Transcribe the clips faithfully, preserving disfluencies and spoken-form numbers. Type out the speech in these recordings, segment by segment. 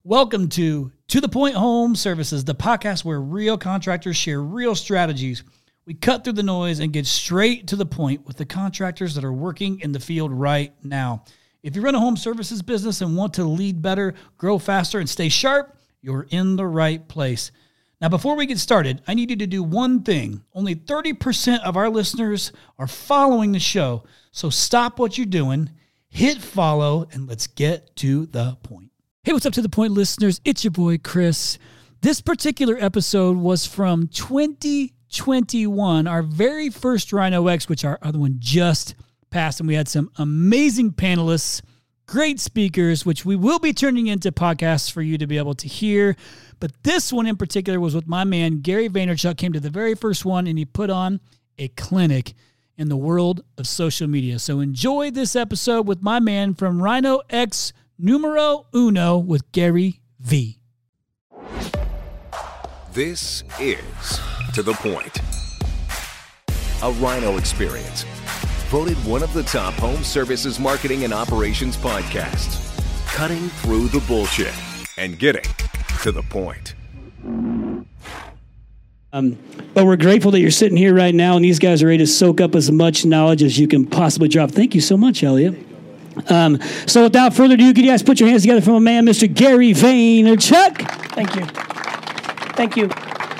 Welcome to To The Point Home Services, the podcast where real contractors share real strategies. We cut through the noise and get straight to the point with the contractors that are working in the field right now. If you run a home services business and want to lead better, grow faster, and stay sharp, you're in the right place. Now, before we get started, I need you to do one thing. Only thirty percent of our listeners are following the show. So stop what you're doing, hit follow, and let's get to the point. Hey, what's up To The Point listeners? It's your boy, Chris. This particular episode was from twenty twenty-one, our very first Rhino X, which our other one just passed, and we had some amazing panelists, great speakers, which we will be turning into podcasts for you to be able to hear. But this one in particular was with my man, Gary Vaynerchuk, came to the very first one, and he put on a clinic in the world of social media. So enjoy this episode with my man from Rhino X Numero Uno with Gary V. This is To The Point, a Rhino experience. Voted one of the top home services marketing and operations podcasts. Cutting through the bullshit and getting to the point. Um, but we're grateful that you're sitting here right now, and these guys are ready to soak up as much knowledge as you can possibly drop. Thank you so much, Elliot. Um, so without further ado, could you guys put your hands together for my man, Mister Gary Vaynerchuk? Thank you. Thank you.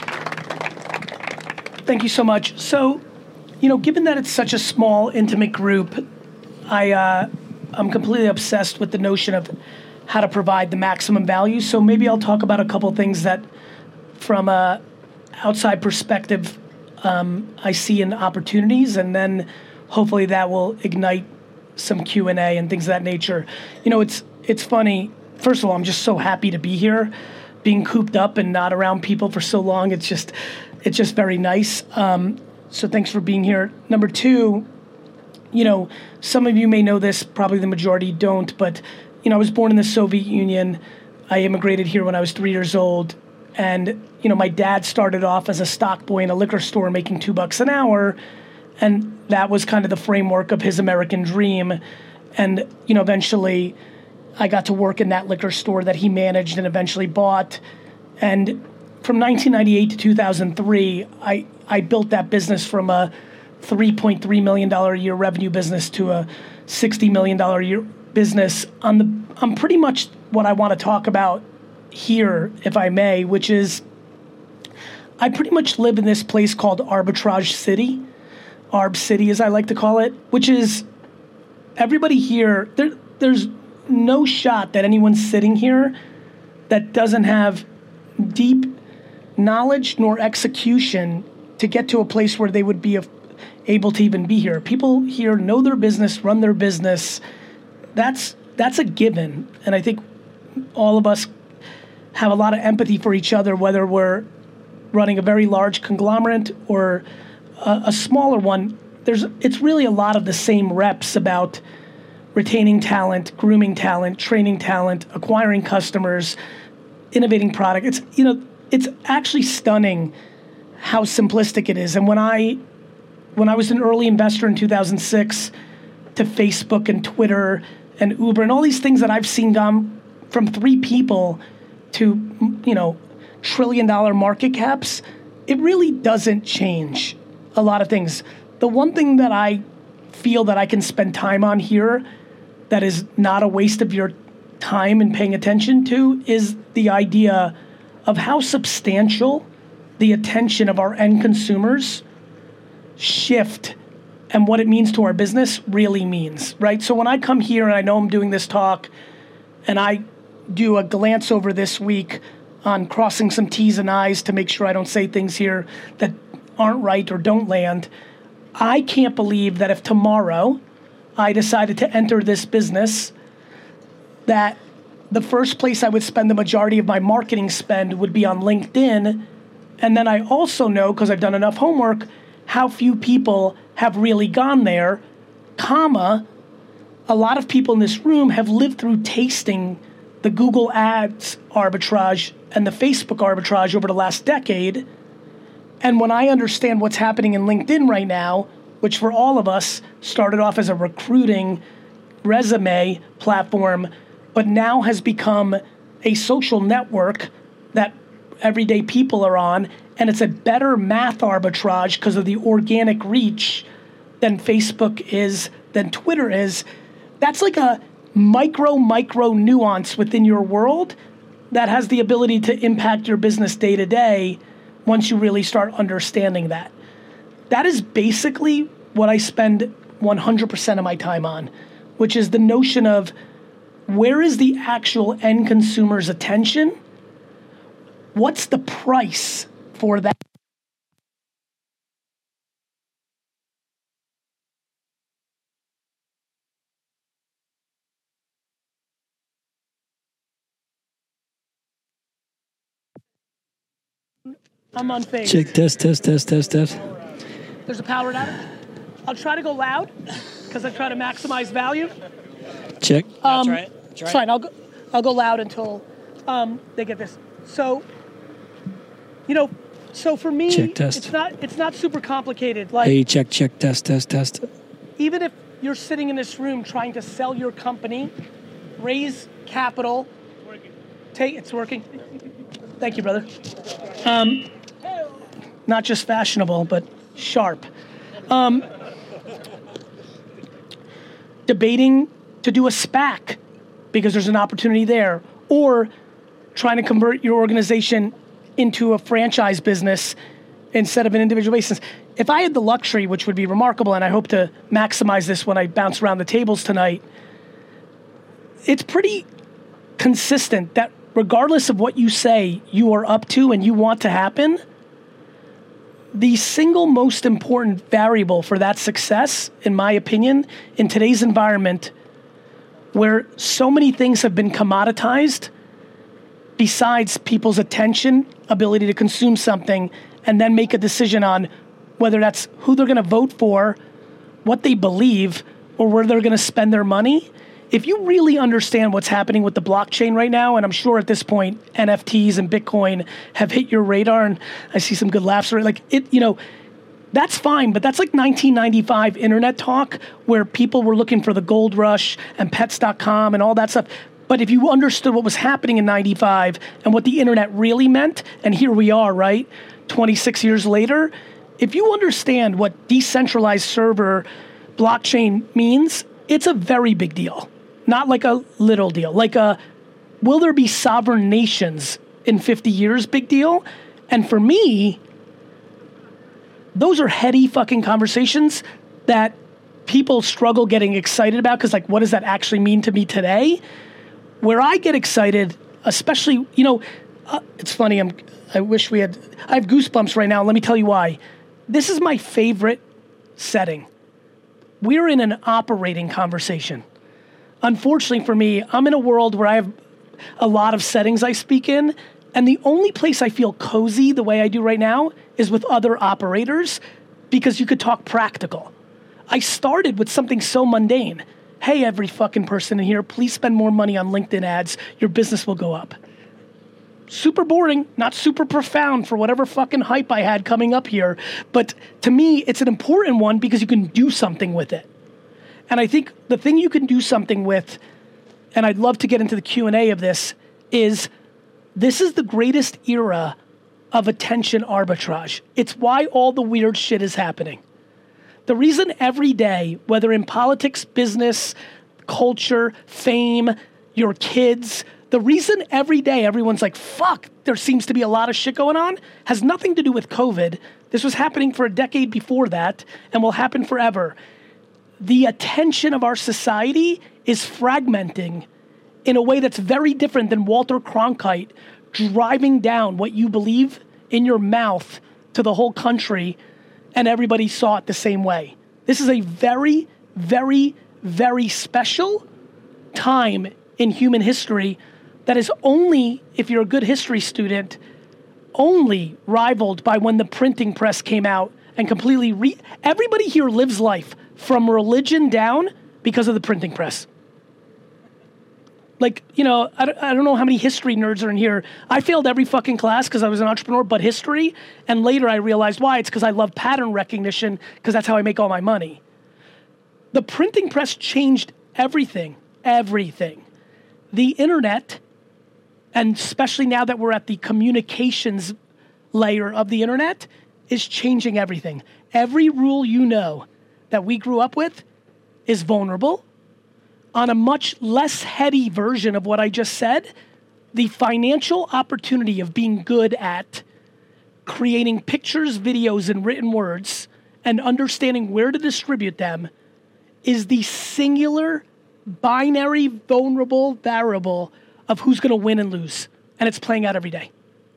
Thank you so much. So, you know, given that it's such a small, intimate group, I, uh, I'm completely obsessed with the notion of how to provide the maximum value. So maybe I'll talk about a couple things that, from a outside perspective, um, I see in opportunities, and then hopefully that will ignite some Q and A and things of that nature. You know, it's it's funny. First of all, I'm just so happy to be here, being cooped up and not around people for so long. It's just, it's just very nice. Um, so thanks for being here. Number two, you know, some of you may know this, probably the majority don't, but, you know, I was born in the Soviet Union. I immigrated here when I was three years old. And, you know, my dad started off as a stock boy in a liquor store making two bucks an hour. And that was kind of the framework of his American dream. And, you know, eventually I got to work in that liquor store that he managed and eventually bought. And from nineteen ninety-eight to two thousand three, I, I built that business from a three point three million dollars a year revenue business to a sixty million dollars a year business on the on pretty much what I want to talk about here, if I may, which is I pretty much live in this place called Arbitrage City. Arb City, as I like to call it, which is everybody here, there, there's no shot that anyone's sitting here that doesn't have deep knowledge nor execution to get to a place where they would be able to even be here. People here know their business, run their business. That's that's a given. And I think all of us have a lot of empathy for each other, whether we're running a very large conglomerate or a, a smaller one. There's it's really a lot of the same reps about retaining talent, grooming talent, training talent, acquiring customers, innovating product. It's you know it's actually stunning how simplistic it is. And when I when I was an early investor in two thousand six to Facebook and Twitter and Uber and all these things that I've seen gone from three people to you know trillion dollar market caps, it really doesn't change a lot of things. The one thing that I feel that I can spend time on here that is not a waste of your time and paying attention to is the idea of how substantial the attention of our end consumers shift and what it means to our business really means, right? So when I come here and I know I'm doing this talk and I do a glance over this week on crossing some T's and I's to make sure I don't say things here that aren't right or don't land, I can't believe that if tomorrow I decided to enter this business, that the first place I would spend the majority of my marketing spend would be on LinkedIn. And then I also know, because I've done enough homework, how few people have really gone there, comma, a lot of people in this room have lived through tasting the Google Ads arbitrage and the Facebook arbitrage over the last decade. And when I understand what's happening in LinkedIn right now, which for all of us started off as a recruiting resume platform, but now has become a social network that everyday people are on, and it's a better math arbitrage because of the organic reach than Facebook is, than Twitter is. That's like a micro, micro nuance within your world that has the ability to impact your business day to day once you really start understanding that. That is basically what I spend one hundred percent of my time on, which is the notion of where is the actual end consumer's attention? What's the price for that? I'm unfazed. Check, test, test, test, test, test. There's a power outage. I'll try to go loud because I try to maximize value. Check. Um, That's right. That's It's right. fine. I'll go. I'll go loud until um, they get this. So, you know, so for me, Check, test. it's not it's not super complicated. Like Hey, check, check, test, test, test. even if you're sitting in this room trying to sell your company, raise capital, take it's working. Thank you, brother. Um, not just fashionable, but sharp. Um, debating to do a SPAC because there's an opportunity there, or trying to convert your organization into a franchise business instead of an individual basis. If I had the luxury, which would be remarkable, and I hope to maximize this when I bounce around the tables tonight, it's pretty consistent that regardless of what you say you are up to and you want to happen, the single most important variable for that success, in my opinion, in today's environment where so many things have been commoditized, besides people's attention, ability to consume something, and then make a decision on whether that's who they're gonna vote for, what they believe, or where they're gonna spend their money. If you really understand what's happening with the blockchain right now, and I'm sure at this point N F Ts and Bitcoin have hit your radar, and I see some good laughs, like it, you know, that's fine, but that's like nineteen ninety-five internet talk where people were looking for the gold rush and pets dot com and all that stuff. But if you understood what was happening in ninety-five and what the internet really meant, and here we are, right, twenty-six years later, if you understand what decentralized server blockchain means, it's a very big deal. Not like a little deal, like a, will there be sovereign nations in fifty years, big deal? And for me, those are heady fucking conversations that people struggle getting excited about because, like, what does that actually mean to me today? Where I get excited, especially, you know, uh, it's funny, I'm, I wish we had, I have goosebumps right now. Let me tell you why. This is my favorite setting. We're in an operating conversation. Unfortunately for me, I'm in a world where I have a lot of settings I speak in, and the only place I feel cozy the way I do right now is with other operators because you could talk practical. I started with something so mundane. Hey, every fucking person in here, please spend more money on LinkedIn ads. Your business will go up. Super boring, not super profound for whatever fucking hype I had coming up here. But to me, it's an important one because you can do something with it. And I think the thing you can do something with, and I'd love to get into the Q and A of this, is this is the greatest era of attention arbitrage. It's why all the weird shit is happening. The reason every day, whether in politics, business, culture, fame, your kids, the reason every day everyone's like, fuck, there seems to be a lot of shit going on, has nothing to do with COVID. This was happening for a decade before that and will happen forever. The attention of our society is fragmenting in a way that's very different than Walter Cronkite driving down what you believe in your mouth to the whole country, and everybody saw it the same way. This is a very, very, very special time in human history that is only, if you're a good history student, only rivaled by when the printing press came out and completely re- everybody here lives life from religion down because of the printing press. Like, you know, I don't, I don't know how many history nerds are in here. I failed every fucking class because I was an entrepreneur, but history. And later I realized why. It's because I love pattern recognition because that's how I make all my money. The printing press changed everything, everything. The internet and especially now that we're at the communications layer of the internet, is changing everything. Every rule you know that we grew up with is vulnerable. On a much less heady version of what I just said, the financial opportunity of being good at creating pictures, videos, and written words and understanding where to distribute them is the singular, binary, vulnerable variable of who's going to win and lose. And it's playing out every day.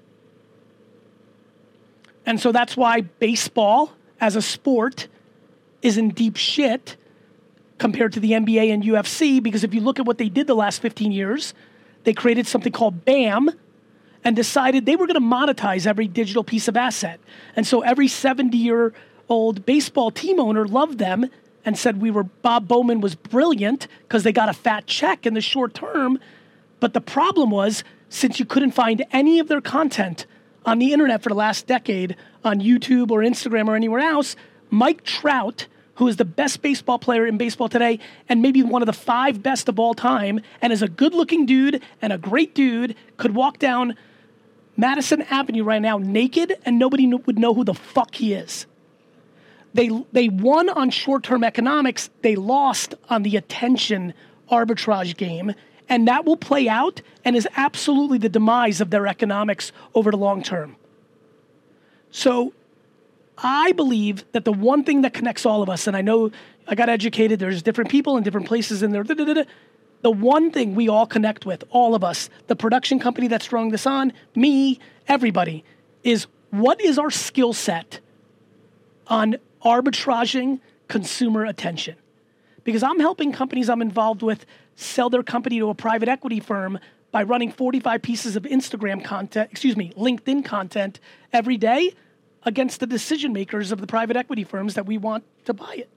And so that's why baseball as a sport is in deep shit compared to the N B A and U F C, because if you look at what they did the last fifteen years, they created something called BAM and decided they were going to monetize every digital piece of asset. And so every seventy-year-old baseball team owner loved them and said we were Bob Bowman was brilliant because they got a fat check in the short term. But the problem was, since you couldn't find any of their content on the internet for the last decade on YouTube or Instagram or anywhere else, Mike Trout, who is the best baseball player in baseball today and maybe one of the five best of all time and is a good-looking dude and a great dude, could walk down Madison Avenue right now naked and nobody kn- would know who the fuck he is. They, they won on short-term economics. They lost on the attention arbitrage game. And that will play out and is absolutely the demise of their economics over the long term. So I believe that the one thing that connects all of us, and I know I got educated, there's different people in different places in there, da, da, da, da. The one thing we all connect with, all of us, the production company that's throwing this on, me, everybody, is what is our skill set on arbitraging consumer attention? Because I'm helping companies I'm involved with sell their company to a private equity firm by running forty-five pieces of Instagram content, excuse me, LinkedIn content every day against the decision makers of the private equity firms that we want to buy it.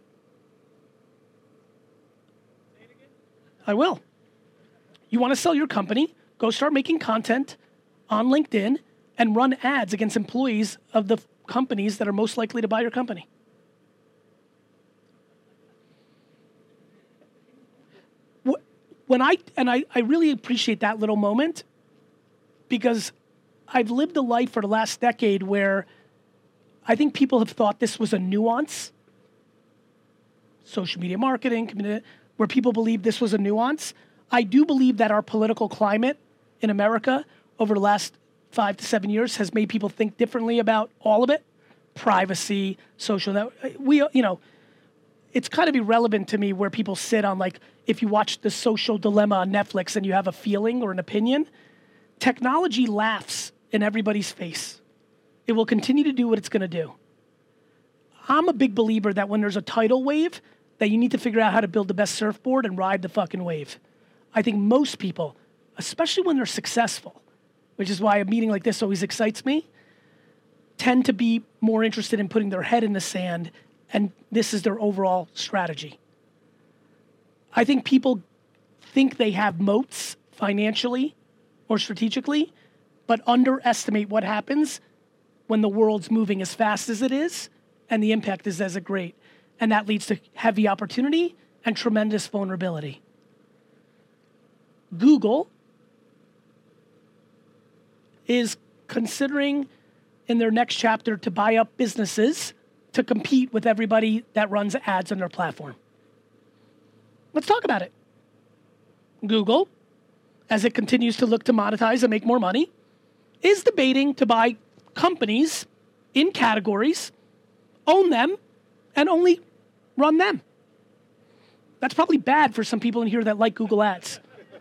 Say it again. I will. You want to sell your company, go start making content on LinkedIn and run ads against employees of the companies that are most likely to buy your company. When I, and I, I really appreciate that little moment because I've lived a life for the last decade where I think people have thought this was a nuance, social media marketing, where people believe this was a nuance. I do believe that our political climate in America over the last five to seven years has made people think differently about all of it. Privacy, social, that we, you know, it's kind of irrelevant to me where people sit on, like, if you watch The Social Dilemma on Netflix and you have a feeling or an opinion, technology laughs in everybody's face. It will continue to do what it's going to do. I'm a big believer that when there's a tidal wave, that you need to figure out how to build the best surfboard and ride the fucking wave. I think most people, especially when they're successful, which is why a meeting like this always excites me, tend to be more interested in putting their head in the sand, and this is their overall strategy. I think people think they have moats financially or strategically, but underestimate what happens when the world's moving as fast as it is and the impact is as great. And that leads to heavy opportunity and tremendous vulnerability. Google is considering in their next chapter to buy up businesses to compete with everybody that runs ads on their platform. Let's talk about it. Google, as it continues to look to monetize and make more money, is debating to buy companies in categories, own them, and only run them. That's probably bad for some people in here that like Google Ads.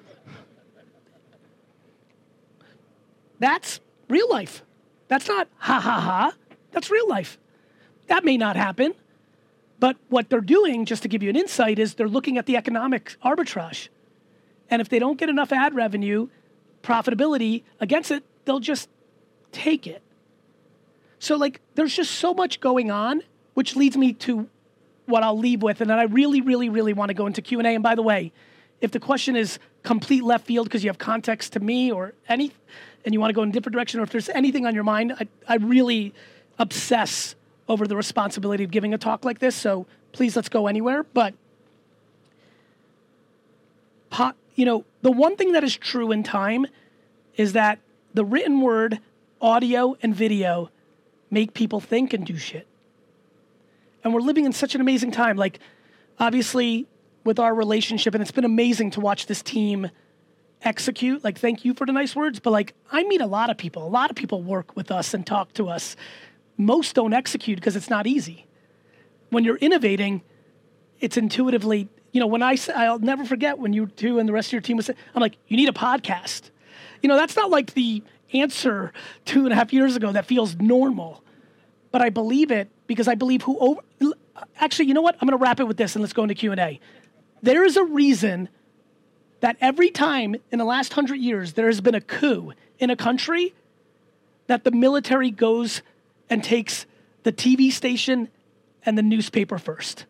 That's real life. That's not ha ha ha. That's real life. That may not happen. But what they're doing, just to give you an insight, is they're looking at the economic arbitrage. And if they don't get enough ad revenue, profitability against it, they'll just take it. So, like, there's just so much going on, which leads me to what I'll leave with. And then I really, really, really want to go into Q and A. And by the way, if the question is complete left field because you have context to me or any, and you want to go in a different direction, or if there's anything on your mind, I, I really obsess over the responsibility of giving a talk like this, so please let's go anywhere. But, you know, the one thing that is true in time is that the written word, audio, and video make people think and do shit. And we're living in such an amazing time. Like, obviously, with our relationship, and it's been amazing to watch this team execute. Like, thank you for the nice words, but like, I meet a lot of people. A lot of people work with us and talk to us. Most don't execute because it's not easy. When you're innovating, it's intuitively, you know, when I say, I'll never forget when you two and the rest of your team was, I'm like, you need a podcast. You know, that's not like the answer two and a half years ago that feels normal, but I believe it because I believe who over, actually, you know what? I'm going to wrap it with this and let's go into Q and A. There is a reason that every time in the last hundred years, there has been a coup in a country that the military goes and takes the T V station and the newspaper first.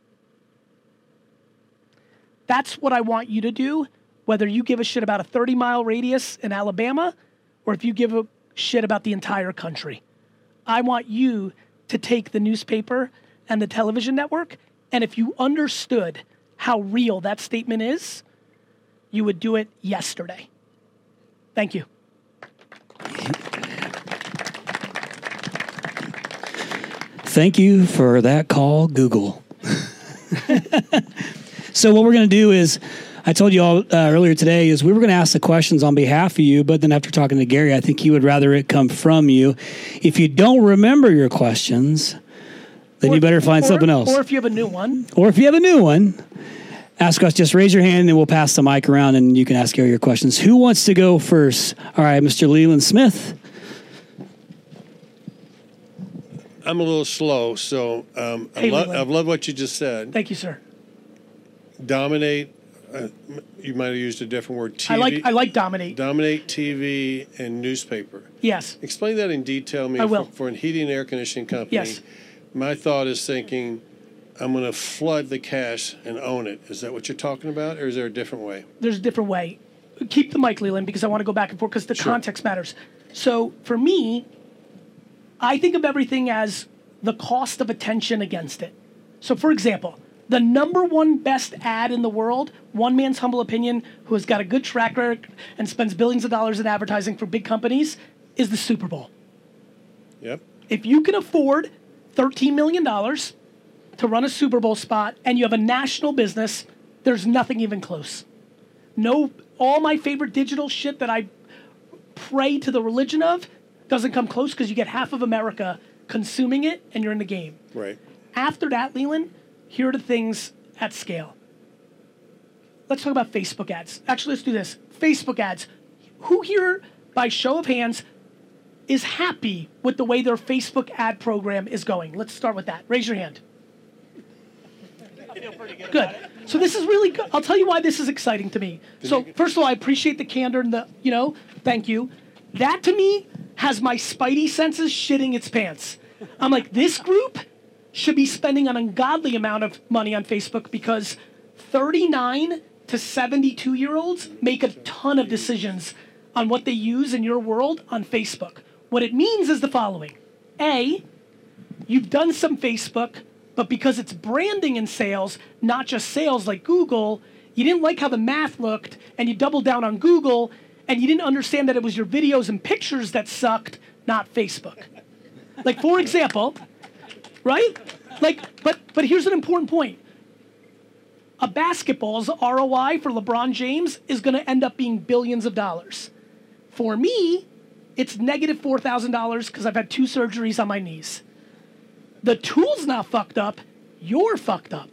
That's what I want you to do, whether you give a shit about a thirty mile radius in Alabama or if you give a shit about the entire country. I want you to take the newspaper and the television network, and if you understood how real that statement is, you would do it yesterday. Thank you. Thank you for that call, Google. So what we're going to do is, I told you all uh, earlier today, is we were going to ask the questions on behalf of you, but then after talking to Gary, I think he would rather it come from you. If you don't remember your questions, then or, you better find or, something else. Or if you have a new one. Or if you have a new one, ask us. Just raise your hand and we'll pass the mic around and you can ask Gary your questions. Who wants to go first? All right, Mister Leland Smith. I'm a little slow, so um, Hey, I lo- Leland. I've loved what you just said. Thank you, sir. Dominate. Uh, you might have used a different word. T V. I like I like dominate. Dominate T V and newspaper. Yes. Explain that in detail. Me I will. For, for a heating and air conditioning company. Yes. My thought is thinking, I'm going to flood the cash and own it. Is that what you're talking about, or is there a different way? There's a different way. Keep the mic, Leland, because I want to go back and forth because the Sure. context matters. So for me, I think of everything as the cost of attention against it. So for example, the number one best ad in the world, one man's humble opinion, who has got a good track record and spends billions of dollars in advertising for big companies, is the Super Bowl. Yep. If you can afford thirteen million dollars to run a Super Bowl spot and you have a national business, there's nothing even close. No, all my favorite digital shit that I pray to the religion of doesn't come close because you get half of America consuming it and you're in the game. Right. After that, Leland, here are the things at scale. Let's talk about Facebook ads. Actually, let's do this. Facebook ads. Who here, by show of hands, is happy with the way their Facebook ad program is going? Let's start with that. Raise your hand. Good. So this is really good. I'll tell you why this is exciting to me. So first of all, I appreciate the candor and the, you know, thank you. That to me has my spidey senses shitting its pants. I'm like, this group should be spending an ungodly amount of money on Facebook because thirty-nine to seventy-two year olds make a ton of decisions on what they use in your world on Facebook. What it means is the following. A, you've done some Facebook, but because it's branding and sales, not just sales like Google, you didn't like how the math looked and you doubled down on Google and you didn't understand that it was your videos and pictures that sucked, not Facebook. Like, for example, right? Like, but but here's an important point. A basketball's R O I for LeBron James is going to end up being billions of dollars. For me, it's negative four thousand dollars because I've had two surgeries on my knees. The tool's not fucked up. You're fucked up.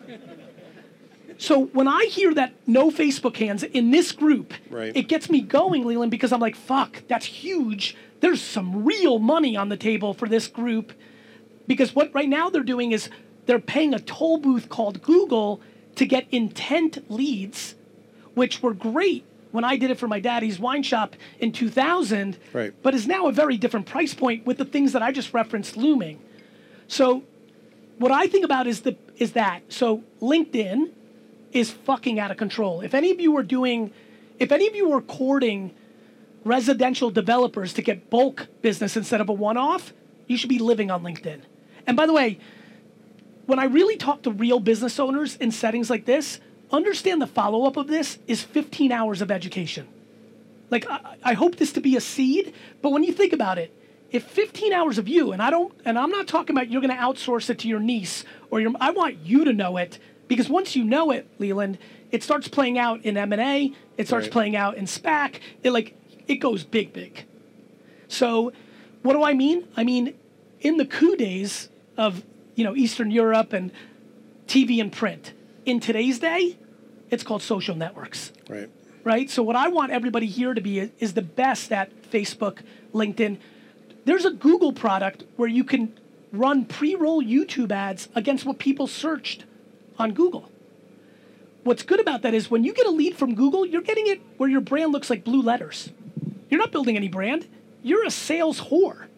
So when I hear that no Facebook hands in this group, Right. it gets me going, Leland, because I'm like, fuck, that's huge. There's some real money on the table for this group. Because what right now they're doing is they're paying a toll booth called Google to get intent leads, which were great when I did it for my daddy's wine shop in two thousand, Right. but is now a very different price point with the things that I just referenced looming. So what I think about is the is that. So LinkedIn is fucking out of control. If any of you are doing, if any of you are courting residential developers to get bulk business instead of a one-off, you should be living on LinkedIn. And by the way, when I really talk to real business owners in settings like this, understand the follow-up of this is fifteen hours of education. Like, I, I hope this to be a seed, but when you think about it, if fifteen hours of you, and I don't, and I'm not talking about you're going to outsource it to your niece or your, I want you to know it, because once you know it, Leland, it starts playing out in M and A, it starts Right. playing out in SPAC, it like, it goes big, big. So what do I mean? I mean, in the coup days of, you know, Eastern Europe and T V and print, in today's day, it's called social networks. Right. Right? So what I want everybody here to be is, is the best at Facebook, LinkedIn. There's a Google product where you can run pre-roll YouTube ads against what people searched on Google. What's good about that is when you get a lead from Google, you're getting it where your brand looks like blue letters. You're not building any brand. You're a sales whore.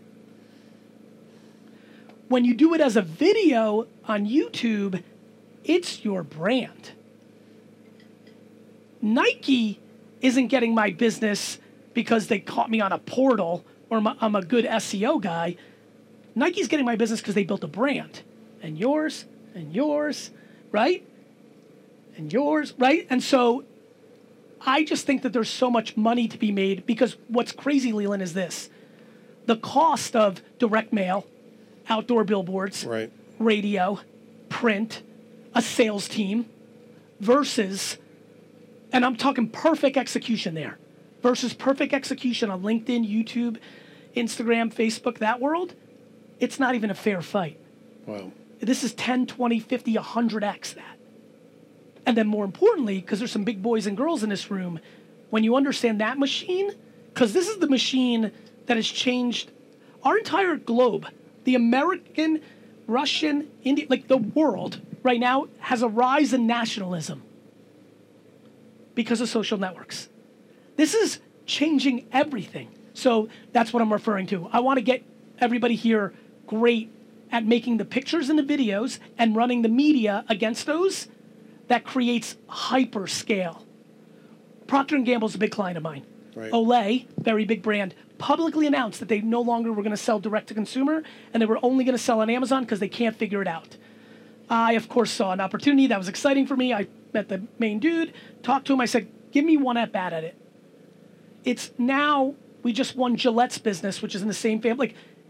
When you do it as a video on YouTube, it's your brand. Nike isn't getting my business because they caught me on a portal or I'm a good S E O guy. Nike's getting my business because they built a brand. And yours, and yours, right? And yours, right? And so I just think that there's so much money to be made because what's crazy, Leland, is this. The cost of direct mail, outdoor billboards, Right. radio, print, a sales team versus, and I'm talking perfect execution there, versus perfect execution on LinkedIn, YouTube, Instagram, Facebook, that world, it's not even a fair fight. Wow. This is ten, twenty, fifty, one hundred x that. And then more importantly, because there's some big boys and girls in this room, when you understand that machine, because this is the machine that has changed our entire globe, the American, Russian, Indian, like the world right now has a rise in nationalism because of social networks. This is changing everything. So that's what I'm referring to. I want to get everybody here great at making the pictures and the videos and running the media against those. That creates hyper scale. Procter and Gamble is a big client of mine. Right. Olay, very big brand, publicly announced that they no longer were going to sell direct to consumer and they were only going to sell on Amazon because they can't figure it out. I, of course, saw an opportunity that was exciting for me. I met the main dude, talked to him. I said, give me one at bat at it. It's now, we just won Gillette's business, which is in the same family. Like,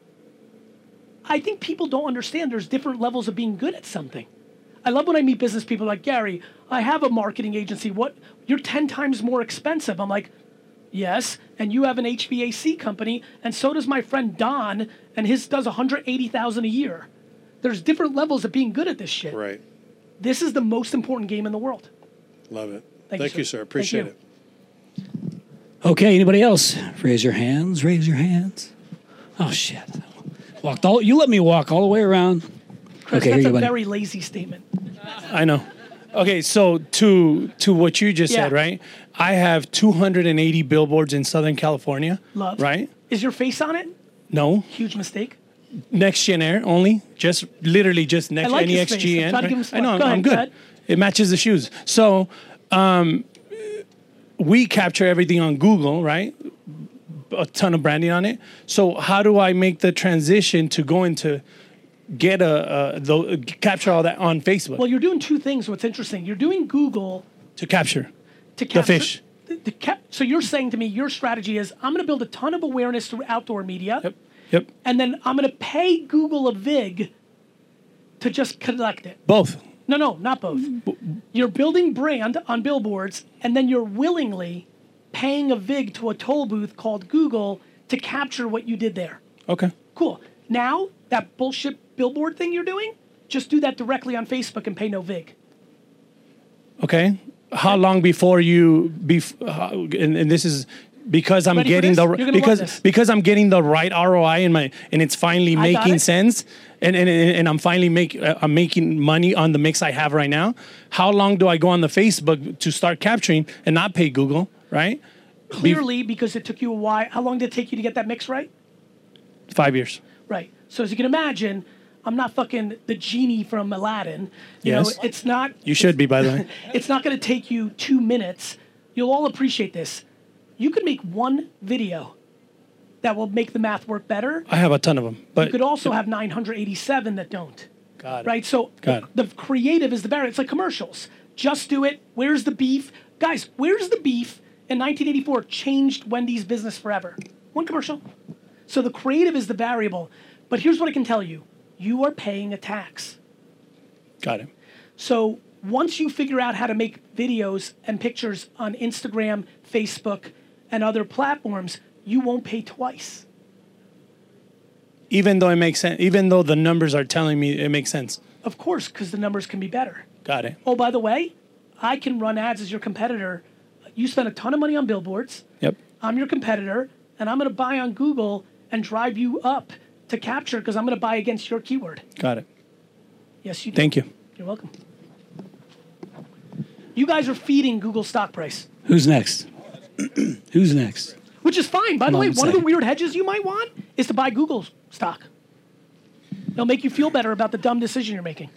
I think people don't understand there's different levels of being good at something. I love when I meet business people like, Gary, I have a marketing agency. What? You're ten times more expensive. I'm like, yes, and you have an H V A C company, and so does my friend Don, and his does one hundred eighty thousand dollars a year. There's different levels of being good at this shit. Right. This is the most important game in the world. Love it. Thank Thank, you, you, sir. sir. Appreciate Thank it. Okay, anybody else? Raise your hands. Raise your hands. Oh shit! Walked all. You let me walk all the way around. Chris, Okay, here that's you a go, buddy. very lazy statement. I know. Okay, so to to what you just said, Yeah. right? I have two hundred eighty billboards in Southern California. Love. Right? Is your face on it? No, Huge mistake. Next Gen Air only. Just literally just next I like N his E X face. G I'm N. trying to give him I some know. love. Go I'm, ahead, I'm go good. ahead. It matches the shoes. So, um, we capture everything on Google, right? A ton of branding on it. So how do I make the transition to going to get a, a the, capture all that on Facebook Well, you're doing two things. What's interesting, you're doing Google to capture to capture fish. The, the cap, so you're saying to me, your strategy is I'm going to build a ton of awareness through outdoor media, Yep. Yep. and then I'm going to pay Google a vig to just collect it. Both. No, no, not both. You're building brand on billboards, and then you're willingly paying a vig to a toll booth called Google to capture what you did there. Okay. Cool. Now, that bullshit billboard thing you're doing, just do that directly on Facebook and pay no vig. Okay. How long before you bef- uh, and, and this is because I'm Ready for getting this? the You're gonna love because this. because I'm getting the right R O I in my and it's finally I got making it. sense and and, and I'm finally make uh, I'm making money on the mix I have right now. How long do I go on the Facebook to start capturing and not pay Google, right? Clearly, because it took you a while. How long did it take you to get that mix right? Five years. Right. So as you can imagine, I'm not fucking the genie from Aladdin. You Yes. know, it's not. You should be, by the way. It's not going to take you two minutes. You'll all appreciate this. You could make one video that will make the math work better. I have a ton of them, but You could also have nine hundred eighty-seven that don't. Got it. Right? So Got it. the, the creative is the barrier. It's like commercials. Just do it. Where's the beef? Guys, where's the beef in nineteen eighty-four changed Wendy's business forever. One commercial. So the creative is the variable. But here's what I can tell you. You are paying a tax. Got it. So once you figure out how to make videos and pictures on Instagram, Facebook, and other platforms, you won't pay twice. Even though it makes sense, even though the numbers are telling me it makes sense. Of course, because the numbers can be better. Got it. Oh, by the way, I can run ads as your competitor. You spend a ton of money on billboards. Yep. I'm your competitor, and I'm going to buy on Google and drive you up to capture because I'm going to buy against your keyword. Got it. Yes, you do. Thank you. You're welcome. You guys are feeding Google stock price. Who's next? Who's next? Which is fine. By Come the on, way, let's one of say. the weird hedges you might want is to buy Google stock. It'll make you feel better about the dumb decision you're making.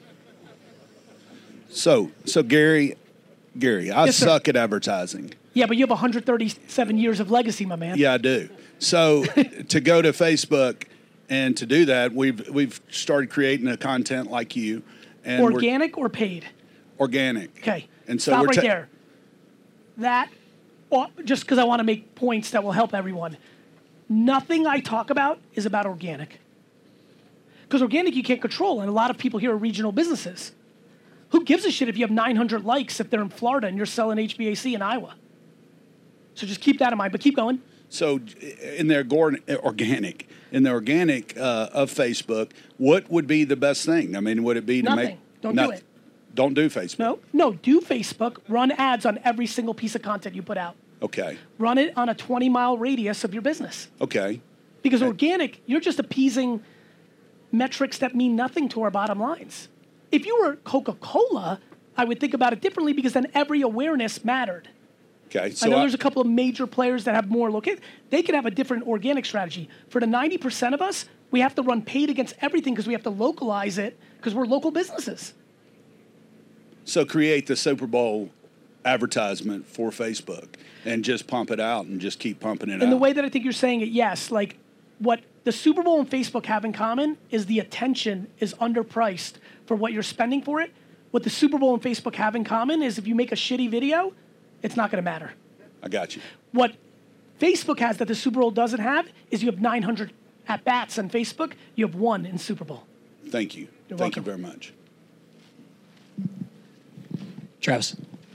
So, so Gary, Gary, I Yes, sir. suck at advertising. Yeah, but you have one hundred thirty-seven years of legacy, my man. Yeah, I do. So, to go to Facebook and to do that, we've we've started creating a content like you, and we're Organic or paid? organic. Okay. And so Stop we're right ta- there. That, oh, just because I want to make points that will help everyone. Nothing I talk about is about organic. Because organic you can't control, and a lot of people here are regional businesses. Who gives a shit if you have nine hundred likes if they're in Florida and you're selling H V A C in Iowa? So just keep that in mind, but keep going. So, in the organ- organic, in the organic uh, of Facebook, what would be the best thing? I mean, would it be to Nothing. make Don't do it. Don't do Facebook. No, no, do Facebook. Run ads on every single piece of content you put out. Okay. Run it on a twenty mile radius of your business. Okay. Because organic, you're just appeasing metrics that mean nothing to our bottom lines. If you were Coca-Cola, I would think about it differently because then every awareness mattered. Okay. So I know I- there's a couple of major players that have more location. They could have a different organic strategy. For the ninety percent of us, we have to run paid against everything because we have to localize it because we're local businesses. So create the Super Bowl advertisement for Facebook and just pump it out and just keep pumping it out. And the way that I think you're saying it, yes, like what the Super Bowl and Facebook have in common is the attention is underpriced for what you're spending for it. What the Super Bowl and Facebook have in common is if you make a shitty video, it's not going to matter. I got you. What Facebook has that the Super Bowl doesn't have is you have nine hundred at-bats on Facebook. You have one in Super Bowl. Thank you. You're Thank welcome. you very much. Travis.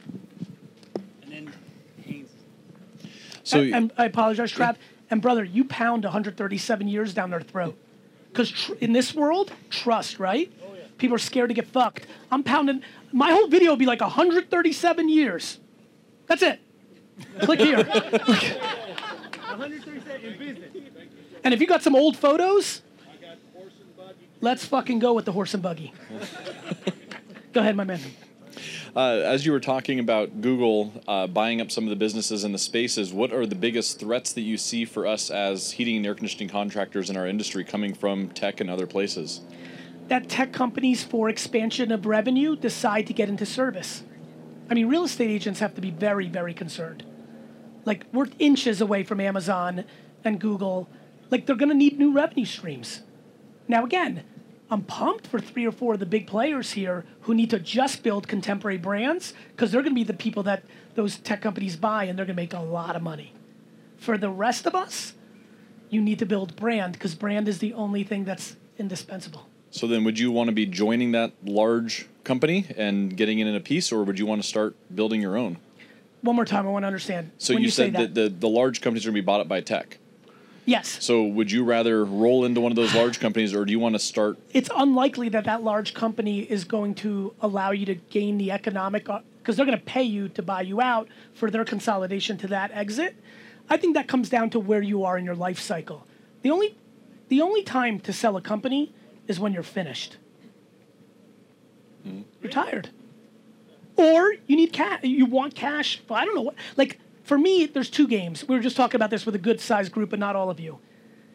So and, and I apologize, Trav. And brother, you pound one hundred thirty-seven years down their throat. Because tr- in this world, trust, right? Oh, yeah. People are scared to get fucked. I'm pounding. My whole video will be like one hundred thirty-seven years. That's it. Click here. one hundred thirty-seven in business. And if you got some old photos, let's fucking go with the horse and buggy. Go ahead, my man. Uh, as you were talking about Google uh, buying up some of the businesses in the spaces, what are the biggest threats that you see for us as heating and air conditioning contractors in our industry coming from tech and other places? That tech companies, for expansion of revenue, decide to get into service. I mean, real estate agents have to be very, very concerned. Like, we're inches away from Amazon and Google. Like, they're going to need new revenue streams. Now, again, I'm pumped for three or four of the big players here who need to just build contemporary brands because they're going to be the people that those tech companies buy and they're going to make a lot of money. For the rest of us, you need to build brand because brand is the only thing that's indispensable. So then would you want to be joining that large company and getting in in a piece, or would you want to start building your own? One more time, I want to understand. So when you, you say said that, the, the large companies are going to be bought up by tech. Yes. So would you rather roll into one of those large companies, or do you want to start? It's unlikely that that large company is going to allow you to gain the economic, because they're going to pay you to buy you out for their consolidation to that exit. I think that comes down to where you are in your life cycle. The only, the only time to sell a company is when you're finished. Mm-hmm. You're tired. Or you need cash. You want cash. I don't know what. Like, for me, there's two games. We were just talking about this with a good-sized group, but not all of you.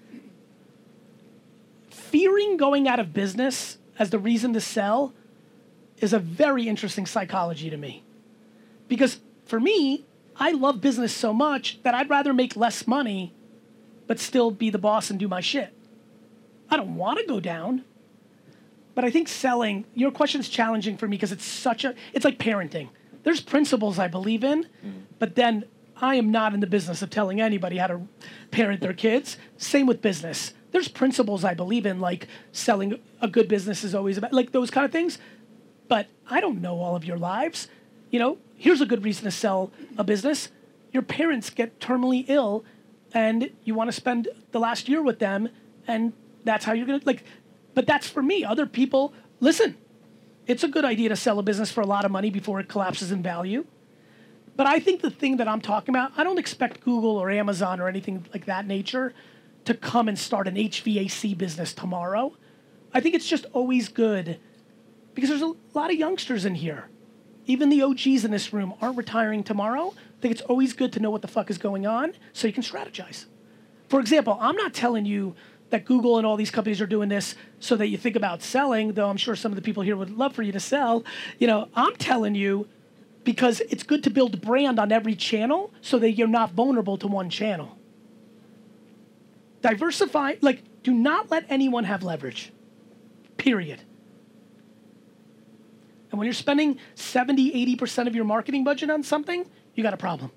Fearing going out of business as the reason to sell is a very interesting psychology to me. Because for me, I love business so much that I'd rather make less money but still be the boss and do my shit. I don't want to go down. But I think selling, your question's challenging for me because it's such a, it's like parenting. There's principles I believe in, mm-hmm. but then I am not in the business of telling anybody how to parent their kids. Same with business. There's principles I believe in, like selling a good business is always about, like those kind of things. But I don't know all of your lives. You know, here's a good reason to sell a business. Your parents get terminally ill and you want to spend the last year with them, and that's how you're going to, like, but that's for me. Other people, listen, it's a good idea to sell a business for a lot of money before it collapses in value. But I think the thing that I'm talking about, I don't expect Google or Amazon or anything like that nature to come and start an H V A C business tomorrow. I think it's just always good because there's a lot of youngsters in here. Even the O Gs in this room aren't retiring tomorrow. I think it's always good to know what the fuck is going on so you can strategize. For example, I'm not telling you that Google and all these companies are doing this so that you think about selling, though I'm sure some of the people here would love for you to sell. You know, I'm telling you because it's good to build brand on every channel so that you're not vulnerable to one channel. Diversify, like, do not let anyone have leverage, period. And when you're spending seventy, eighty percent of your marketing budget on something, you got a problem.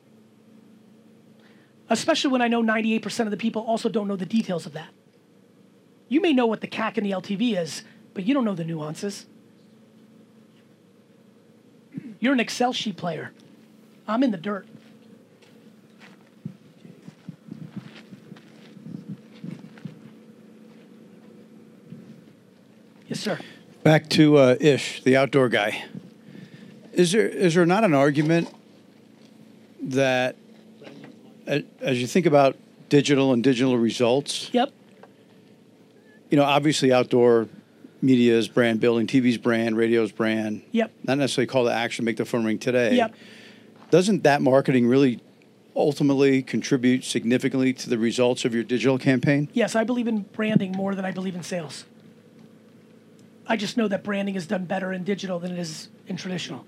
Especially when I know ninety-eight percent of the people also don't know the details of that. You may know what the C A C and the L T V is, but you don't know the nuances. You're an Excel sheet player. I'm in the dirt. Yes, sir. Back to uh, Ish, the outdoor guy. Is there is there not an argument that uh, as you think about digital and digital results, Yep. you know, obviously outdoor media is brand building, T V's brand, radio's brand. Yep. Not necessarily call to action, make the phone ring today. Yep. Doesn't that marketing really ultimately contribute significantly to the results of your digital campaign? Yes, I believe in branding more than I believe in sales. I just know that branding is done better in digital than it is in traditional.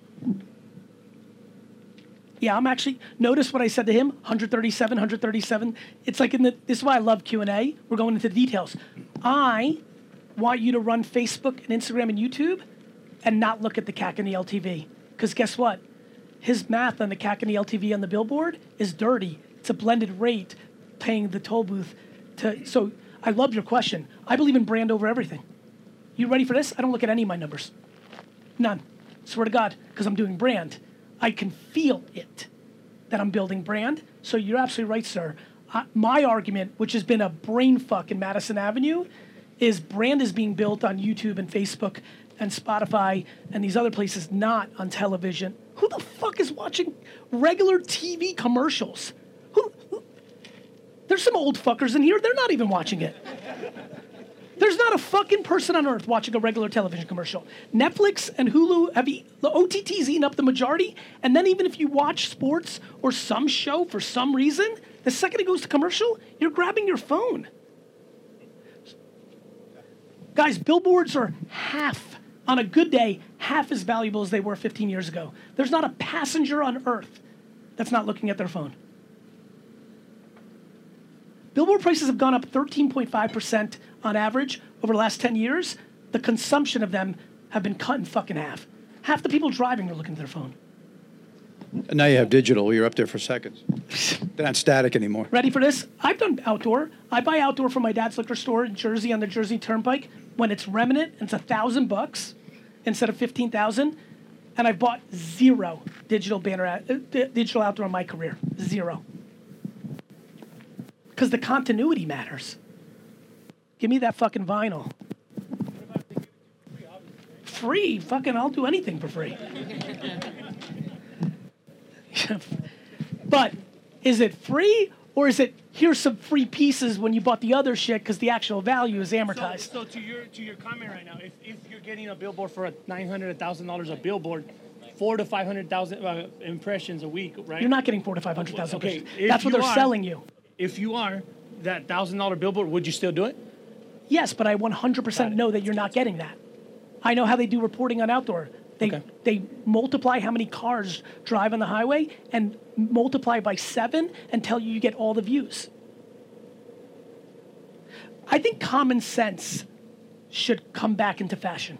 Yeah, I'm actually, notice what I said to him, one thirty-seven, one thirty-seven. It's like, in the, this is why I love Q and A. We're going into the details. I want you to run Facebook and Instagram and YouTube and not look at the C A C and the L T V. Because guess what? His math on the C A C and the L T V on the billboard is dirty. It's a blended rate paying the toll booth. to. So I love your question. I believe in brand over everything. You ready for this? I don't look at any of my numbers. None. Swear to God, because I'm doing brand. I can feel it, that I'm building brand. So you're absolutely right, sir. Uh, my argument, which has been a brain fuck in Madison Avenue, is brand is being built on YouTube and Facebook and Spotify and these other places, not on television. Who the fuck is watching regular T V commercials? Who, who? There's some old fuckers in here. They're not even watching it. There's not a fucking person on earth watching a regular television commercial. Netflix and Hulu have e- the O T T's eaten up the majority. And then even if you watch sports or some show for some reason, the second it goes to commercial, you're grabbing your phone. Guys, billboards are half, on a good day, half as valuable as they were fifteen years ago. There's not a passenger on earth that's not looking at their phone. Billboard prices have gone up thirteen point five percent on average over the last ten years. The consumption of them have been cut in fucking half. Half the people driving are looking at their phone. And now you have digital. You're up there for seconds. They're not static anymore. Ready for this? I've done outdoor. I buy outdoor from my dad's liquor store in Jersey on the Jersey Turnpike when it's remnant and it's a thousand bucks instead of fifteen thousand. And I've bought zero digital banner, ad, uh, digital outdoor in my career. Zero. Because the continuity matters. Give me that fucking vinyl. Free? Fucking, I'll do anything for free. But is it free, or is it here's some free pieces when you bought the other shit because the actual value is amortized? So, so to your to your comment right now, if, if you're getting a billboard for a nine hundred thousand dollars a billboard, four to five hundred thousand uh, impressions a week, right? You're not getting four to five hundred thousand. Okay, impressions. That's what they're are, selling you. If you are that thousand dollar billboard, would you still do it? Yes, but I one hundred percent know that you're not getting that. I know how they do reporting on outdoor. They Okay. they multiply how many cars drive on the highway and multiply by seven and tell you you get all the views. I think common sense should come back into fashion.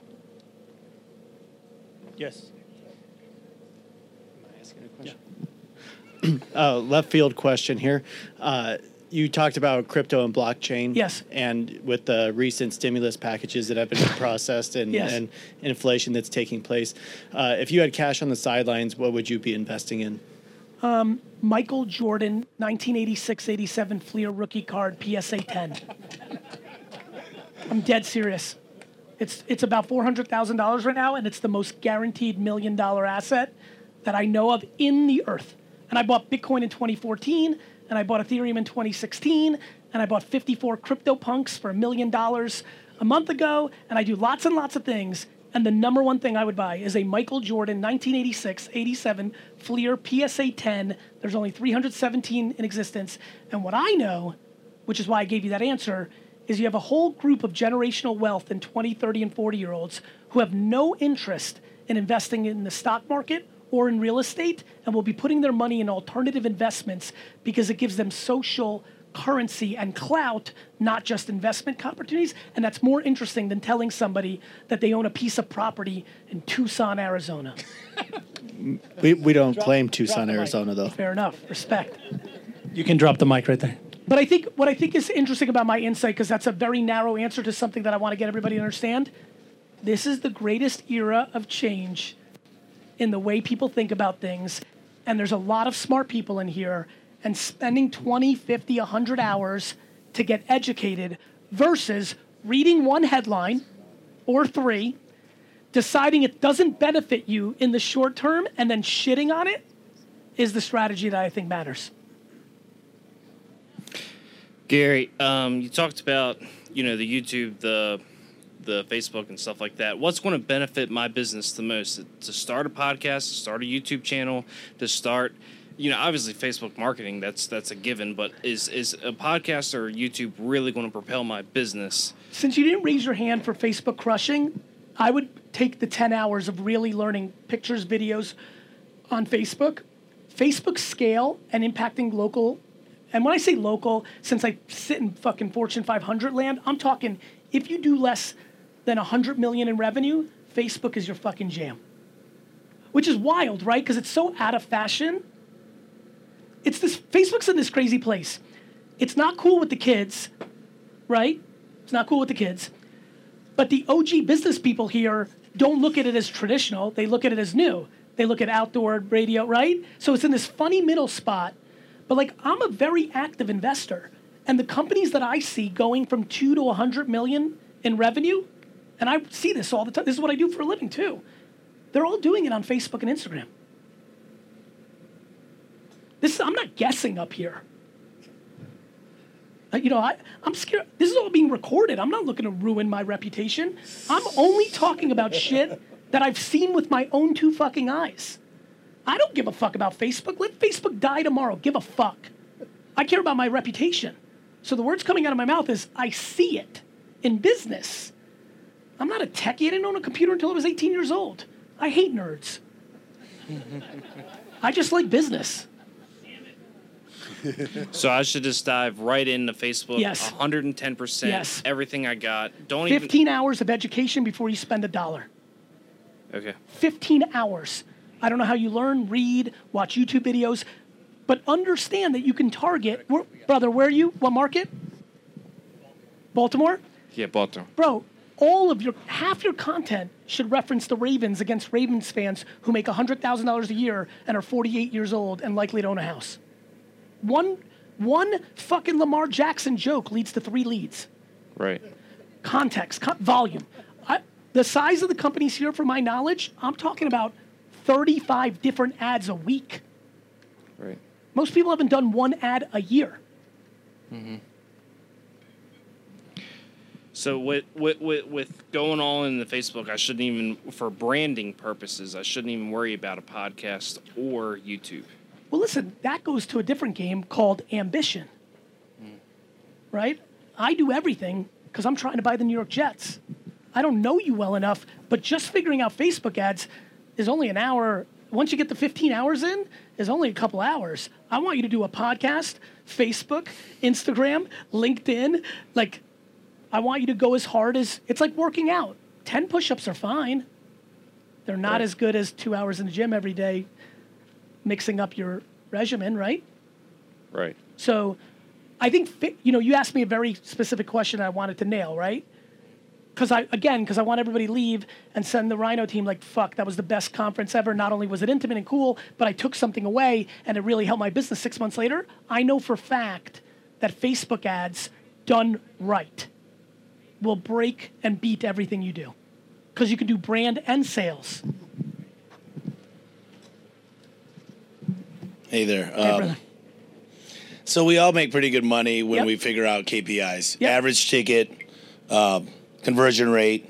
Yes. uh, left field question here. Uh, you talked about crypto and blockchain. Yes. And with the recent stimulus packages that have been processed and, Yes. and inflation that's taking place, uh, if you had cash on the sidelines, what would you be investing in? Um, Michael Jordan, nineteen eighty-six eighty-seven Fleer rookie card, P S A ten. I'm dead serious. It's it's about four hundred thousand dollars right now, and it's the most guaranteed million dollar asset that I know of in the earth. And I bought Bitcoin in twenty fourteen, and I bought Ethereum in twenty sixteen, and I bought fifty-four CryptoPunks for a million dollars a month ago, and I do lots and lots of things. And the number one thing I would buy is a Michael Jordan nineteen eighty-six eighty-seven Fleer P S A ten. There's only three hundred seventeen in existence. And what I know, which is why I gave you that answer, is you have a whole group of generational wealth in twenty, thirty, and forty-year-olds who have no interest in investing in the stock market or in real estate and will be putting their money in alternative investments because it gives them social currency and clout, not just investment opportunities. And that's more interesting than telling somebody that they own a piece of property in Tucson, Arizona. We, we don't claim Tucson, Arizona, though. Fair enough. Respect. You can drop the mic right there. But I think what I think is interesting about my insight, because that's a very narrow answer to something that I want to get everybody to understand, this is the greatest era of change in the way people think about things. And there's a lot of smart people in here, and spending twenty, fifty, one hundred hours to get educated versus reading one headline or three, deciding it doesn't benefit you in the short term, and then shitting on it is the strategy that I think matters. Gary, um, you talked about, you know, the YouTube, the the Facebook and stuff like that. What's going to benefit my business the most? To start a podcast, to start a YouTube channel, to start, you know, obviously Facebook marketing, that's that's a given, but is is a podcast or YouTube really going to propel my business? Since you didn't raise your hand for Facebook crushing, I would take the ten hours of really learning pictures, videos on Facebook. Facebook scale and impacting local. And when I say local, since I sit in fucking Fortune five hundred land, I'm talking if you do less than one hundred million in revenue, Facebook is your fucking jam. Which is wild, right? Because it's so out of fashion. It's this, Facebook's in this crazy place. It's not cool with the kids, right? It's not cool with the kids. But the O G business people here don't look at it as traditional. They look at it as new. They look at outdoor radio, right? So it's in this funny middle spot. But like, I'm a very active investor. And the companies that I see going from two to one hundred million in revenue, and I see this all the time. This is what I do for a living too. They're all doing it on Facebook and Instagram. This is, I'm not guessing up here. Uh, you know, I, I'm scared. This is all being recorded. I'm not looking to ruin my reputation. I'm only talking about shit that I've seen with my own two fucking eyes. I don't give a fuck about Facebook. Let Facebook die tomorrow. Give a fuck. I care about my reputation. So the words coming out of my mouth is, I see it in business. I'm not a techie. I didn't own a computer until I was eighteen years old. I hate nerds. I just like business. So I should just dive right into Facebook. Yes. one hundred ten percent. Yes. Everything I got. Don't fifteen even. hours of education before you spend a dollar. Okay. fifteen hours. I don't know how you learn, read, watch YouTube videos, but understand that you can target. Where, brother, where are you? What market? Baltimore? Yeah, Baltimore. Bro, all of your, half your content should reference the Ravens against Ravens fans who make one hundred thousand dollars a year and are forty-eight years old and likely to own a house. One, one fucking Lamar Jackson joke leads to three leads. Right. Context, con- volume. I, the size of the companies here, for my knowledge, I'm talking about thirty-five different ads a week. Right. Most people haven't done one ad a year. Mm-hmm. So with, with with with going all in the Facebook, I shouldn't even, for branding purposes, I shouldn't even worry about a podcast or YouTube. Well, listen, that goes to a different game called ambition. Mm. Right? I do everything because I'm trying to buy the New York Jets. I don't know you well enough, but just figuring out Facebook ads is only an hour. Once you get the fifteen hours in, is only a couple hours. I want you to do a podcast, Facebook, Instagram, LinkedIn. Like, I want you to go as hard as, it's like working out. ten push-ups are fine. They're not right. as good as two hours in the gym every day, mixing up your regimen, right? Right. So I think, fi- you know, you asked me a very specific question I wanted to nail, right? Because I, again, because I want everybody to leave and send the Rhino team like, fuck, that was the best conference ever. Not only was it intimate and cool, but I took something away and it really helped my business six months later. I know for a fact that Facebook ads done right will break and beat everything you do. Because you can do brand and sales. Hey there. Hey, Um, brother. so we all make pretty good money when Yep. we figure out K P Is. Yep. Average ticket, um, conversion rate,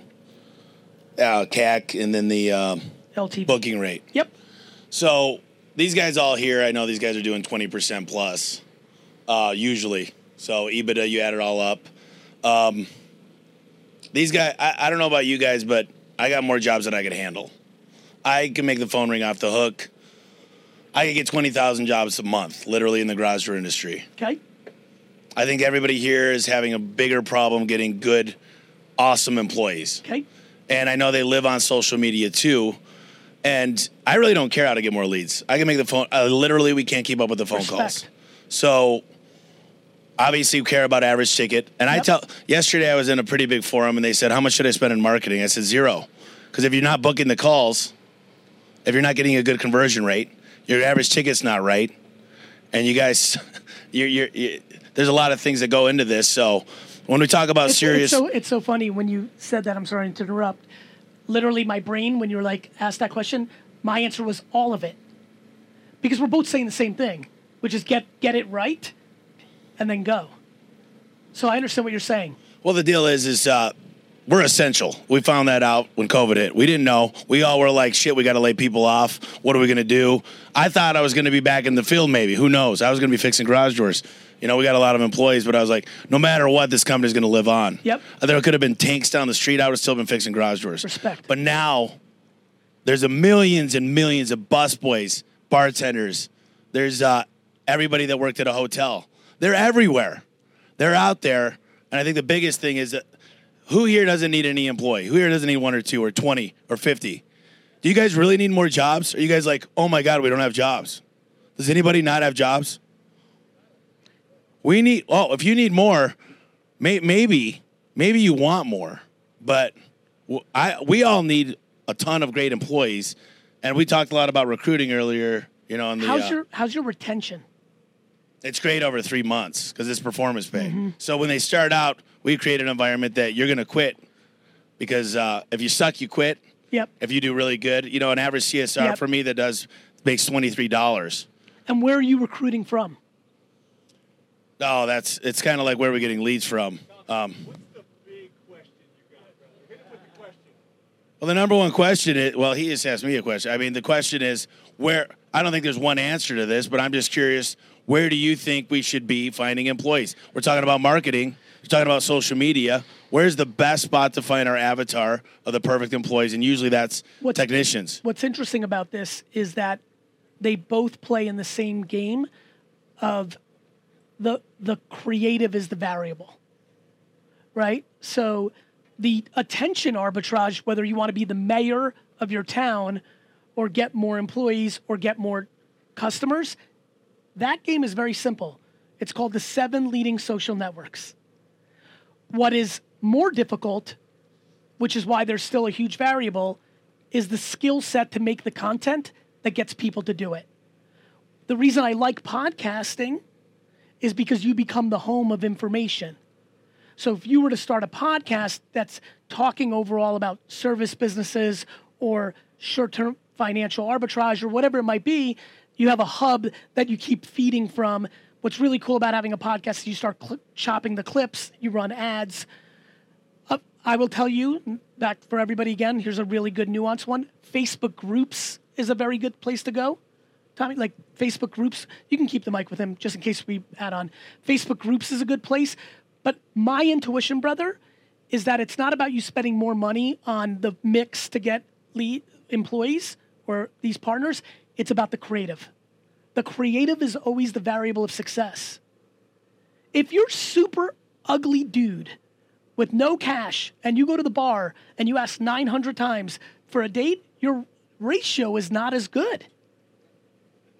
uh, C A C, and then the um, L T V. booking rate. Yep. So these guys all here, I know these guys are doing twenty percent plus, uh, usually. So EBITDA, you add it all up. Um, these guys, I, I don't know about you guys, but I got more jobs than I could handle. I can make the phone ring off the hook. I could get twenty thousand jobs a month, literally in the garage door industry. Okay. I think everybody here is having a bigger problem getting good, awesome employees. Okay. And I know they live on social media too. And I really don't care how to get more leads. I can make the phone, uh, literally, we can't keep up with the phone Respect. calls. So obviously, we care about average ticket. And I Yep. tell, yesterday I was in a pretty big forum and they said, how much should I spend in marketing? I said, zero. Because if you're not booking the calls, if you're not getting a good conversion rate, your average ticket's not right. And you guys, you're, you're, you there's a lot of things that go into this. So when we talk about It's, serious. it's so it's so funny when you said that. I'm sorry to interrupt. Literally, my brain, when you were like asked that question, my answer was all of it, because we're both saying the same thing, which is get get it right, and then go. So I understand what you're saying. Well, the deal is, is uh, we're essential. We found that out when COVID hit. We didn't know. We all were like, shit, we got to lay people off. What are we going to do? I thought I was going to be back in the field maybe. Who knows? I was going to be fixing garage doors. You know, we got a lot of employees, but I was like, no matter what, this company's going to live on. Yep. There could have been tanks down the street. I would have still been fixing garage doors. Respect. But now there's a millions and millions of busboys, bartenders. There's uh, everybody that worked at a hotel. They're everywhere. They're out there. And I think the biggest thing is that who here doesn't need any employee? Who here doesn't need one or two or twenty or fifty? Do you guys really need more jobs? Are you guys like, oh my God, we don't have jobs? Does anybody not have jobs? We need, oh, if you need more, may, maybe, maybe you want more. But I, we all need a ton of great employees. And we talked a lot about recruiting earlier, you know, on the, How's uh, your how's your retention? it's great over three months because it's performance pay. Mm-hmm. So when they start out, we create an environment that you're going to quit because uh, if you suck, you quit. Yep. If you do really good, you know, an average C S R Yep. for me that does makes twenty-three dollars. And where are you recruiting from? Oh, that's it's kind of like where we're getting leads from. Um, well, the number one question is, well, he just asked me a question. I mean, the question is where, I don't think there's one answer to this, but I'm just curious, where do you think we should be finding employees? We're talking about marketing. We're talking about social media. Where's the best spot to find our avatar of the perfect employees? And usually that's What's- technicians. What's interesting about this is that they both play in the same game of the the creative is the variable, right? So the attention arbitrage, whether you want to be the mayor of your town or get more employees or get more customers, that game is very simple. It's called the seven leading social networks. What is more difficult, which is why there's still a huge variable, is the skill set to make the content that gets people to do it. The reason I like podcasting is because you become the home of information. So if you were to start a podcast that's talking overall about service businesses or short-term financial arbitrage or whatever it might be, you have a hub that you keep feeding from. What's really cool about having a podcast is you start cl- chopping the clips, you run ads. Uh, I will tell you, back for everybody again, here's a really good nuanced one. Facebook groups is a very good place to go. Tommy, like Facebook groups, you can keep the mic with him just in case we add on. Facebook groups is a good place. But my intuition, brother, is that it's not about you spending more money on the mix to get lead employees or these partners. It's about the creative. The creative is always the variable of success. If you're super ugly dude with no cash and you go to the bar and you ask nine hundred times for a date, your ratio is not as good.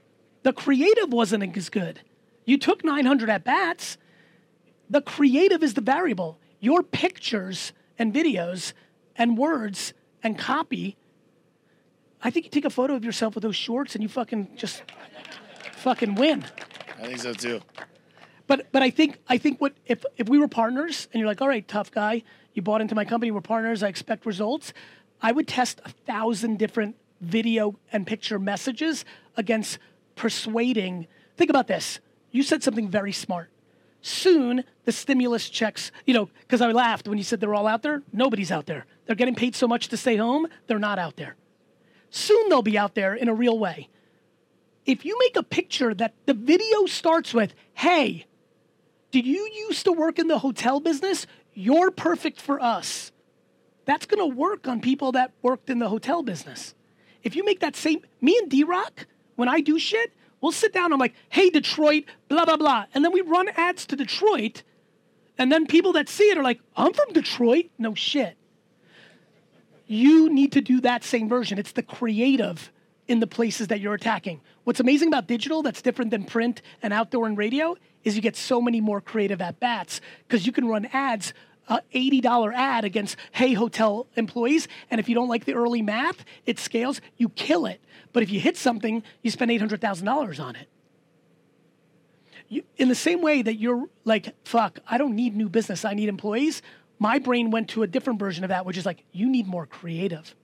The creative wasn't as good. You took nine hundred at bats. The creative is the variable. Your pictures and videos and words and copy. I think you take a photo of yourself with those shorts and you fucking just fucking win. I think so too. But but I think I think what if if we were partners and you're like, all right, tough guy, you bought into my company, we're partners, I expect results. I would test a thousand different video and picture messages against persuading. Think about this. You said something very smart. Soon the stimulus checks, you know, because I laughed when you said they're all out there. Nobody's out there. They're getting paid so much to stay home. They're not out there. Soon they'll be out there in a real way. If you make a picture that the video starts with, hey, did you used to work in the hotel business? You're perfect for us. That's going to work on people that worked in the hotel business. If you make that same, me and D-Rock, when I do shit, we'll sit down, I'm like, hey, Detroit, blah, blah, blah. And then we run ads to Detroit. And then people that see it are like, I'm from Detroit. No shit. You need to do that same version. It's the creative in the places that you're attacking. What's amazing about digital that's different than print and outdoor and radio is you get so many more creative at-bats because you can run ads, uh, eighty dollars ad against, hey, hotel employees, and if you don't like the early math, it scales, you kill it. But if you hit something, you spend eight hundred thousand dollars on it. You, in the same way that you're like, fuck, I don't need new business, I need employees, my brain went to a different version of that, which is like, you need more creative.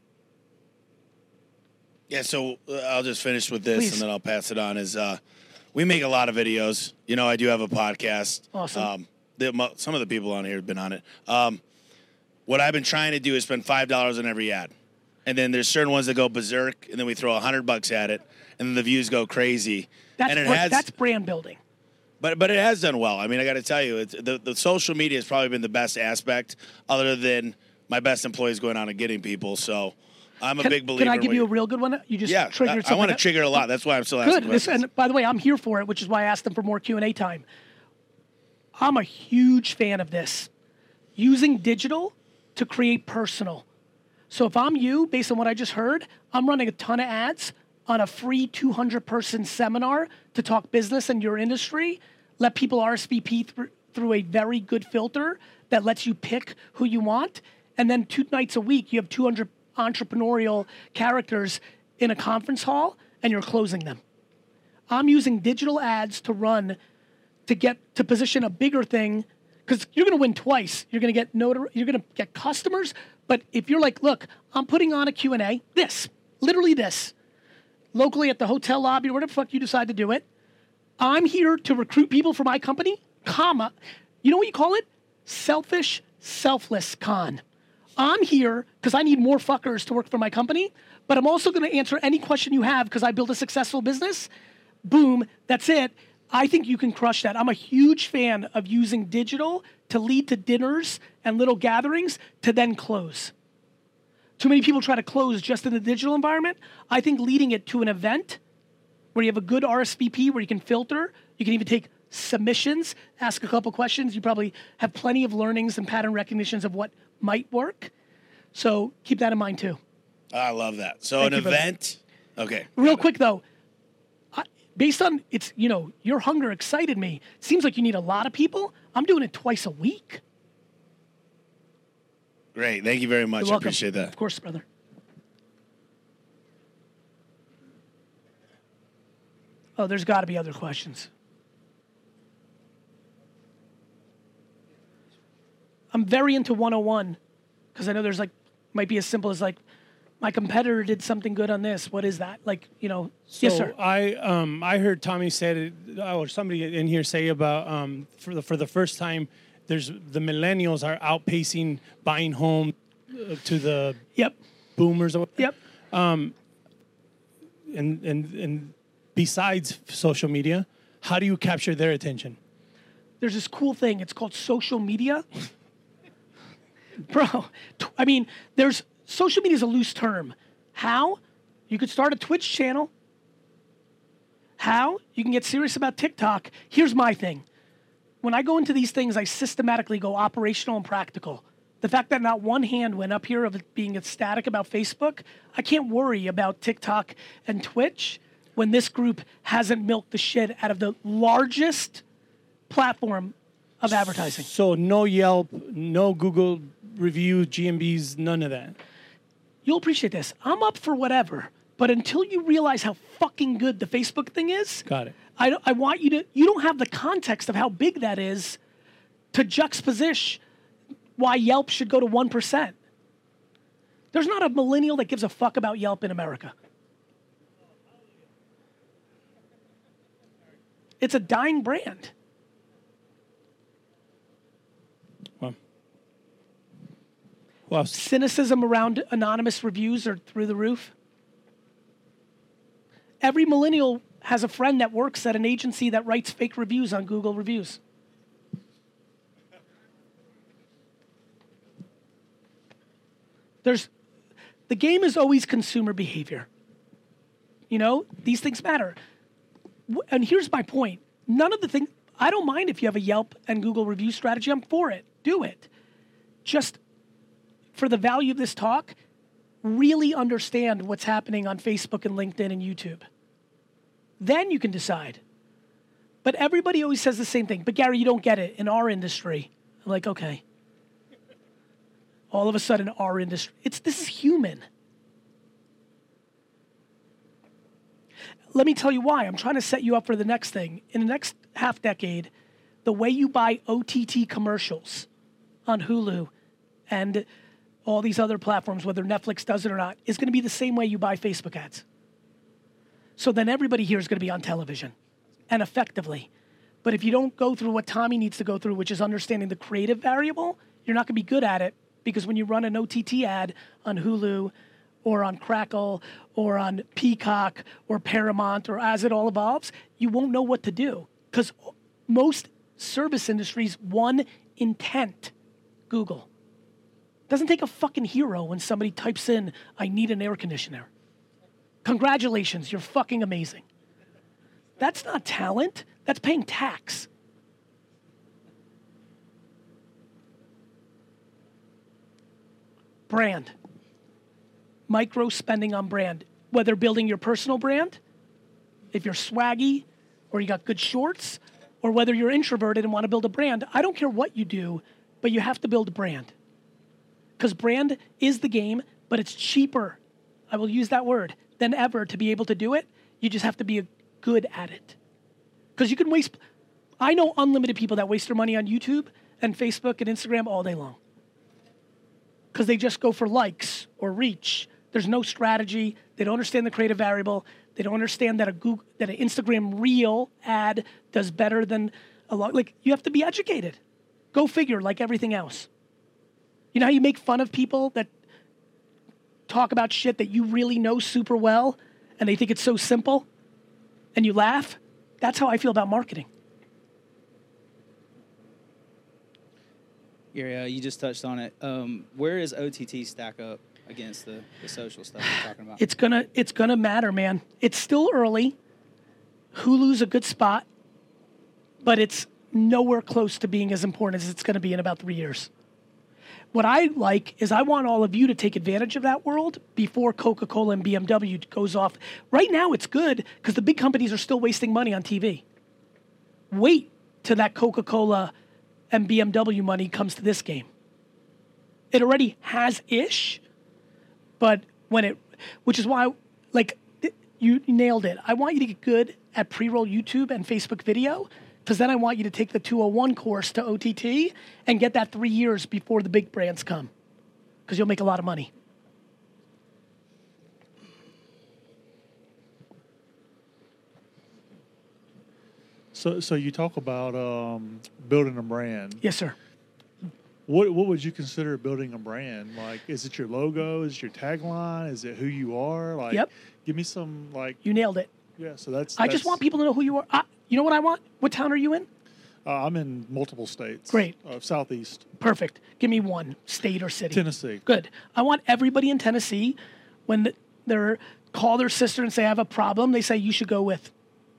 Yeah, so uh, I'll just finish with this Please. and then I'll pass it on. Is uh, we make a lot of videos. You know, I do have a podcast. Awesome. Um, the, mo- some of the people on here have been on it. Um, what I've been trying to do is spend five dollars on every ad. And then there's certain ones that go berserk, and then we throw a hundred bucks at it, and then the views go crazy. That's, and it br- has, that's brand building. But but it has done well. I mean, I got to tell you, it's, the the social media has probably been the best aspect, other than my best employees going on and getting people. So I'm a Can, big believer. can I give in you a what real good one? You just yeah, triggered I, I want to something. trigger a lot. That's why I'm still asking Good. This, questions. and by the way, I'm here for it, which is why I asked them for more Q and A time. I'm a huge fan of this. Using digital to create personal. So if I'm you, based on what I just heard, I'm running a ton of ads on a free two hundred person seminar to talk business in your industry, let people R S V P th- through a very good filter that lets you pick who you want. And then two nights a week, you have two hundred entrepreneurial characters in a conference hall and you're closing them. I'm using digital ads to run to get to position a bigger thing because you're going to win twice. You're going to get notar- you're going to get customers. But if you're like, look, I'm putting on a Q and A, this, literally this, locally at the hotel lobby or whatever the fuck you decide to do it, I'm here to recruit people for my company, comma, you know what you call it? Selfish, selfless con. I'm here because I need more fuckers to work for my company, but I'm also going to answer any question you have because I built a successful business. Boom, that's it. I think you can crush that. I'm a huge fan of using digital to lead to dinners and little gatherings to then close. Too many people try to close just in the digital environment. I think leading it to an event where you have a good R S V P where you can filter, you can even take submissions, ask a couple questions. You probably have plenty of learnings and pattern recognitions of what might work. So keep that in mind too. I love that. So Thank an you for that. event. Okay. Real quick though, I, based on it's, you know, your hunger excited me. It seems like you need a lot of people. I'm doing it twice a week. Great. Thank you very much. You're I welcome. appreciate that. Of course, brother. Oh, there's got to be other questions. I'm very into one oh one because I know there's like, might be as simple as like, my competitor did something good on this. What is that? Like, you know, So yes, sir. I um I heard Tommy said it, or somebody in here say about um for the for the first time, there's the millennials are outpacing buying home uh, to the yep boomers. Or yep. Um. And and and besides social media, how do you capture their attention? There's this cool thing. It's called social media. Bro, t- I mean, there's social media is a loose term. How? You could start a Twitch channel. How? You can get serious about TikTok. Here's my thing. When I go into these things, I systematically go operational and practical. The fact that not one hand went up here of it being ecstatic about Facebook, I can't worry about TikTok and Twitch when this group hasn't milked the shit out of the largest platform of advertising. So no Yelp, no Google review, G M Bs, none of that. You'll appreciate this. I'm up for whatever, but until you realize how fucking good the Facebook thing is, got it. I, I want you to, you don't have the context of how big that is to juxtapose why Yelp should go to one percent. There's not a millennial that gives a fuck about Yelp in America. It's a dying brand. Well, well, cynicism around anonymous reviews are through the roof. Every millennial has a friend that works at an agency that writes fake reviews on Google Reviews. There's, the game is always consumer behavior. You know, these things matter. And here's my point. None of the things, I don't mind if you have a Yelp and Google review strategy. I'm for it. Do it. Just for the value of this talk, really understand what's happening on Facebook and LinkedIn and YouTube. Then you can decide. But everybody always says the same thing. But Gary, you don't get it in our industry. I'm like, okay. All of a sudden, our industry, it's this is human. Let me tell you why. I'm trying to set you up for the next thing. In the next half decade, the way you buy O T T commercials on Hulu and all these other platforms, whether Netflix does it or not, is going to be the same way you buy Facebook ads. So then everybody here is going to be on television, and effectively. But if you don't go through what Tommy needs to go through, which is understanding the creative variable, you're not going to be good at it, because when you run an O T T ad on Hulu or on Crackle or on Peacock or Paramount or as it all evolves, you won't know what to do. Because most service industries, one intent, Google. Doesn't take a fucking hero when somebody types in, I need an air conditioner. Congratulations, you're fucking amazing. That's not talent, that's paying tax. Brand. Micro spending on brand. Whether building your personal brand, if you're swaggy or you got good shorts, or whether you're introverted and want to build a brand, I don't care what you do, but you have to build a brand. Because brand is the game, but it's cheaper, I will use that word, than ever to be able to do it. You just have to be good at it. Because you can waste, I know unlimited people that waste their money on YouTube and Facebook and Instagram all day long. Because they just go for likes or reach. There's no strategy. They don't understand the creative variable. They don't understand that a Google, that an Instagram Reel ad does better than a lot. Like, you have to be educated. Go figure, like everything else. You know how you make fun of people that talk about shit that you really know super well and they think it's so simple and you laugh? That's how I feel about marketing. Gary, uh, you just touched on it. Um, where does O T T stack up against the, the social stuff you're talking about? It's gonna it's gonna matter, man. It's still early. Hulu's a good spot, but it's nowhere close to being as important as it's gonna be in about three years. What I like is I want all of you to take advantage of that world before Coca-Cola and B M W goes off. Right now it's good because the big companies are still wasting money on T V. Wait till that Coca-Cola and B M W money comes to this game. It already has-ish, but when it, which is why, like, you nailed it. I want you to get good at pre-roll YouTube and Facebook video, because then I want you to take the two oh one course to O T T and get that three years before the big brands come, because you'll make a lot of money. So, so you talk about um, building a brand. Yes, sir. What what would you consider building a brand? Like, is it your logo? Is it your tagline? Is it who you are? Like, yep. Give me some, like. You nailed it. Yeah, so that's. I that's, just want people to know who you are. I, you know what I want? What town are you in? Uh, I'm in multiple states. Great. Uh, Southeast. Perfect. Give me one state or city. Tennessee. Good. I want everybody in Tennessee, when they're call their sister and say, I have a problem, they say, you should go with.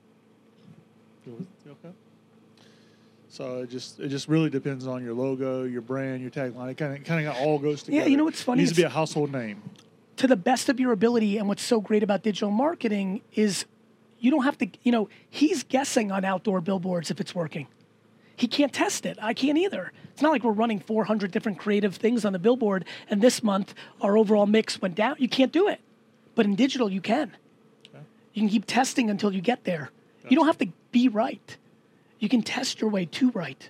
Okay. So it just it just really depends on your logo, your brand, your tagline. It kind of kind of all goes together. Yeah, you know what's funny? It needs to be a household name. To the best of your ability, and what's so great about digital marketing is You don't have to, you know, he's guessing on outdoor billboards if it's working. He can't test it. I can't either. It's not like we're running four hundred different creative things on the billboard, and this month our overall mix went down. You can't do it. But in digital, you can. Okay. You can keep testing until you get there. Gotcha. You don't have to be right. You can test your way to right.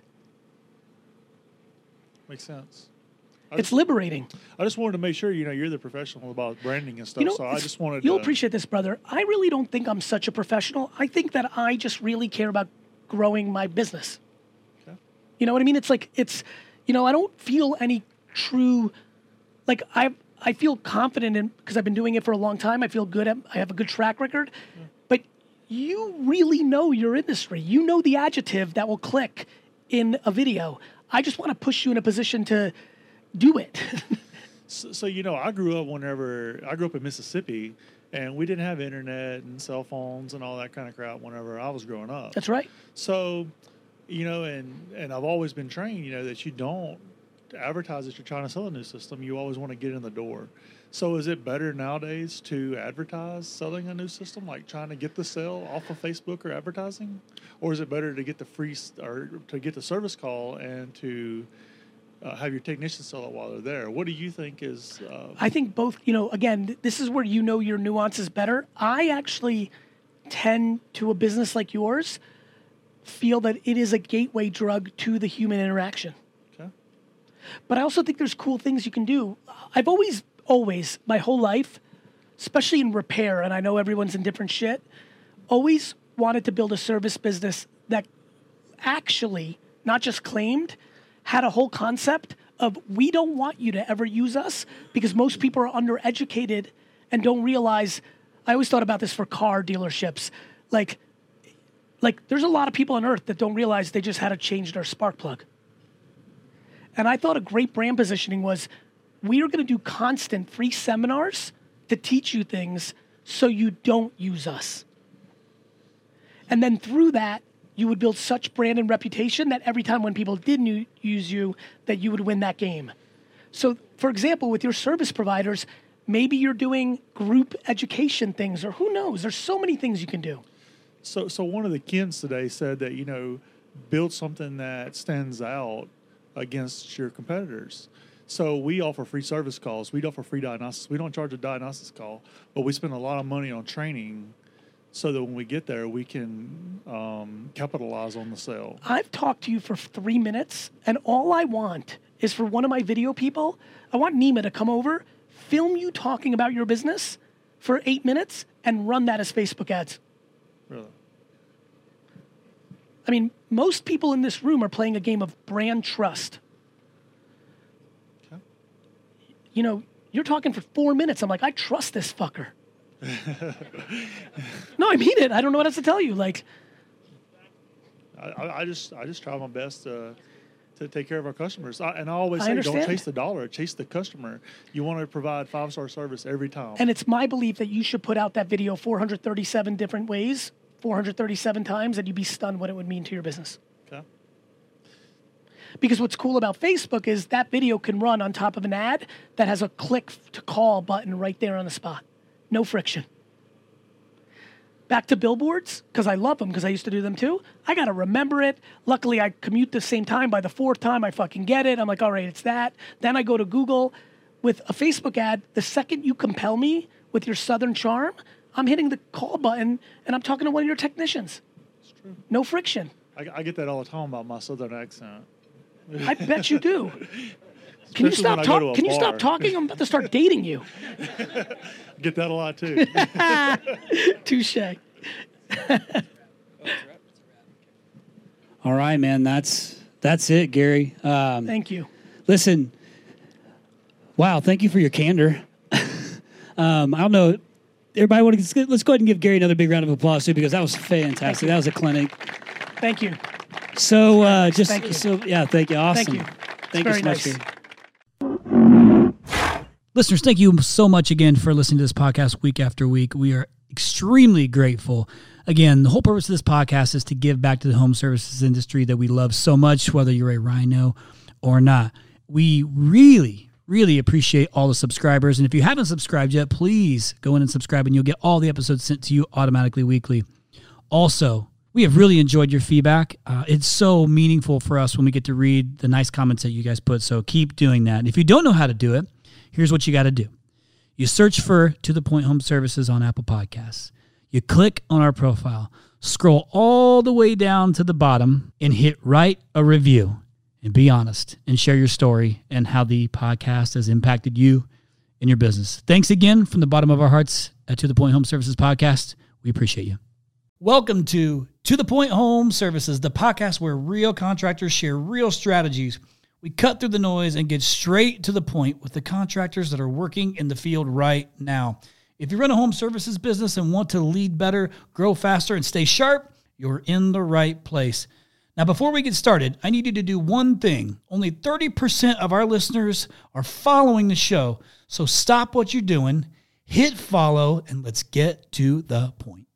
Makes sense. I it's just, liberating. I just wanted to make sure, you know, you're the professional about branding and stuff. You know, so I just wanted you'll to... appreciate this, brother. I really don't think I'm such a professional. I think that I just really care about growing my business. Okay. You know what I mean? It's like, it's, you know, I don't feel any true, like I I feel confident in, because I've been doing it for a long time. I feel good at, I have a good track record. Yeah. But you really know your industry. You know the adjective that will click in a video. I just want to push you in a position to do it. so, so, you know, I grew up whenever, I grew up in Mississippi, and we didn't have internet and cell phones and all that kind of crap whenever I was growing up. That's right. So, you know, and, and I've always been trained, you know, that you don't advertise that you're trying to sell a new system. You always want to get in the door. So is it better nowadays to advertise selling a new system, like trying to get the sale off of Facebook or advertising? Or is it better to get the free or to get the service call and to uh, have your technicians sell it while they're there? What do you think is... Uh, I think both, you know, again, this is where you know your nuances better. I actually tend to a business like yours feel that it is a gateway drug to the human interaction. Okay. But I also think there's cool things you can do. I've always... Always, my whole life, especially in repair, and I know everyone's in different shit, always wanted to build a service business that actually, not just claimed, had a whole concept of we don't want you to ever use us because most people are undereducated and don't realize. I always thought about this for car dealerships. Like, like there's a lot of people on earth that don't realize they just had to change their spark plug. And I thought a great brand positioning was, we are going to do constant free seminars to teach you things so you don't use us. And then through that, you would build such brand and reputation that every time when people did nu- use you, that you would win that game. So, for example, with your service providers, maybe you're doing group education things, or who knows? There's so many things you can do. So, so one of the Kens today said that, you know, build something that stands out against your competitors. So we offer free service calls. We offer free diagnosis. We don't charge a diagnosis call, but we spend a lot of money on training so that when we get there, we can um, capitalize on the sale. I've talked to you for three minutes, and all I want is for one of my video people, I want Nima to come over, film you talking about your business for eight minutes, and run that as Facebook ads. Really? I mean, most people in this room are playing a game of brand trust. You know, you're talking for four minutes. I'm like, I trust this fucker. No, I mean it. I don't know what else to tell you. Like, I, I just, I just try my best to, to take care of our customers. I, and I always I say, understand. don't chase the dollar, chase the customer. You want to provide five star service every time. And it's my belief that you should put out that video four hundred thirty-seven different ways, four hundred thirty-seven times, and you'd be stunned what it would mean to your business. Okay. Because what's cool about Facebook is that video can run on top of an ad that has a click to call button right there on the spot. No friction. Back to billboards, because I love them, because I used to do them too. I got to remember it. Luckily, I commute the same time. By the fourth time, I fucking get it. I'm like, all right, it's that. Then I go to Google. With a Facebook ad, the second you compel me with your Southern charm, I'm hitting the call button, and I'm talking to one of your technicians. It's true. No friction. I, I get that all the time about my Southern accent. I bet you do. Can you stop talking? Can you stop talking? I'm about to start dating you. Get that a lot too. Touche. All right, man. That's that's it, Gary. Um, thank you. Listen. Wow. Thank you for your candor. um, I don't know. Everybody, want to, let's go ahead and give Gary another big round of applause too, because that was fantastic. That was a clinic. Thank you. So, uh, just thank you. so yeah, thank you. Awesome. Thank you. Thank it's you very so nice. much. Listeners, thank you so much again for listening to this podcast week after week. We are extremely grateful. Again, the whole purpose of this podcast is to give back to the home services industry that we love so much, whether you're a Rhino or not. We really, really appreciate all the subscribers. And if you haven't subscribed yet, please go in and subscribe, and you'll get all the episodes sent to you automatically weekly. Also, we have really enjoyed your feedback. Uh, it's so meaningful for us when we get to read the nice comments that you guys put. So keep doing that. And if you don't know how to do it, here's what you got to do. You search for To The Point Home Services on Apple Podcasts. You click on our profile, scroll all the way down to the bottom, and hit write a review. And be honest and share your story and how the podcast has impacted you and your business. Thanks again from the bottom of our hearts at To The Point Home Services Podcast. We appreciate you. Welcome to To The Point Home Services, the podcast where real contractors share real strategies. We cut through the noise and get straight to the point with the contractors that are working in the field right now. If you run a home services business and want to lead better, grow faster, and stay sharp, you're in the right place. Now, before we get started, I need you to do one thing. Only thirty percent of our listeners are following the show. So stop what you're doing, hit follow, and let's get to the point.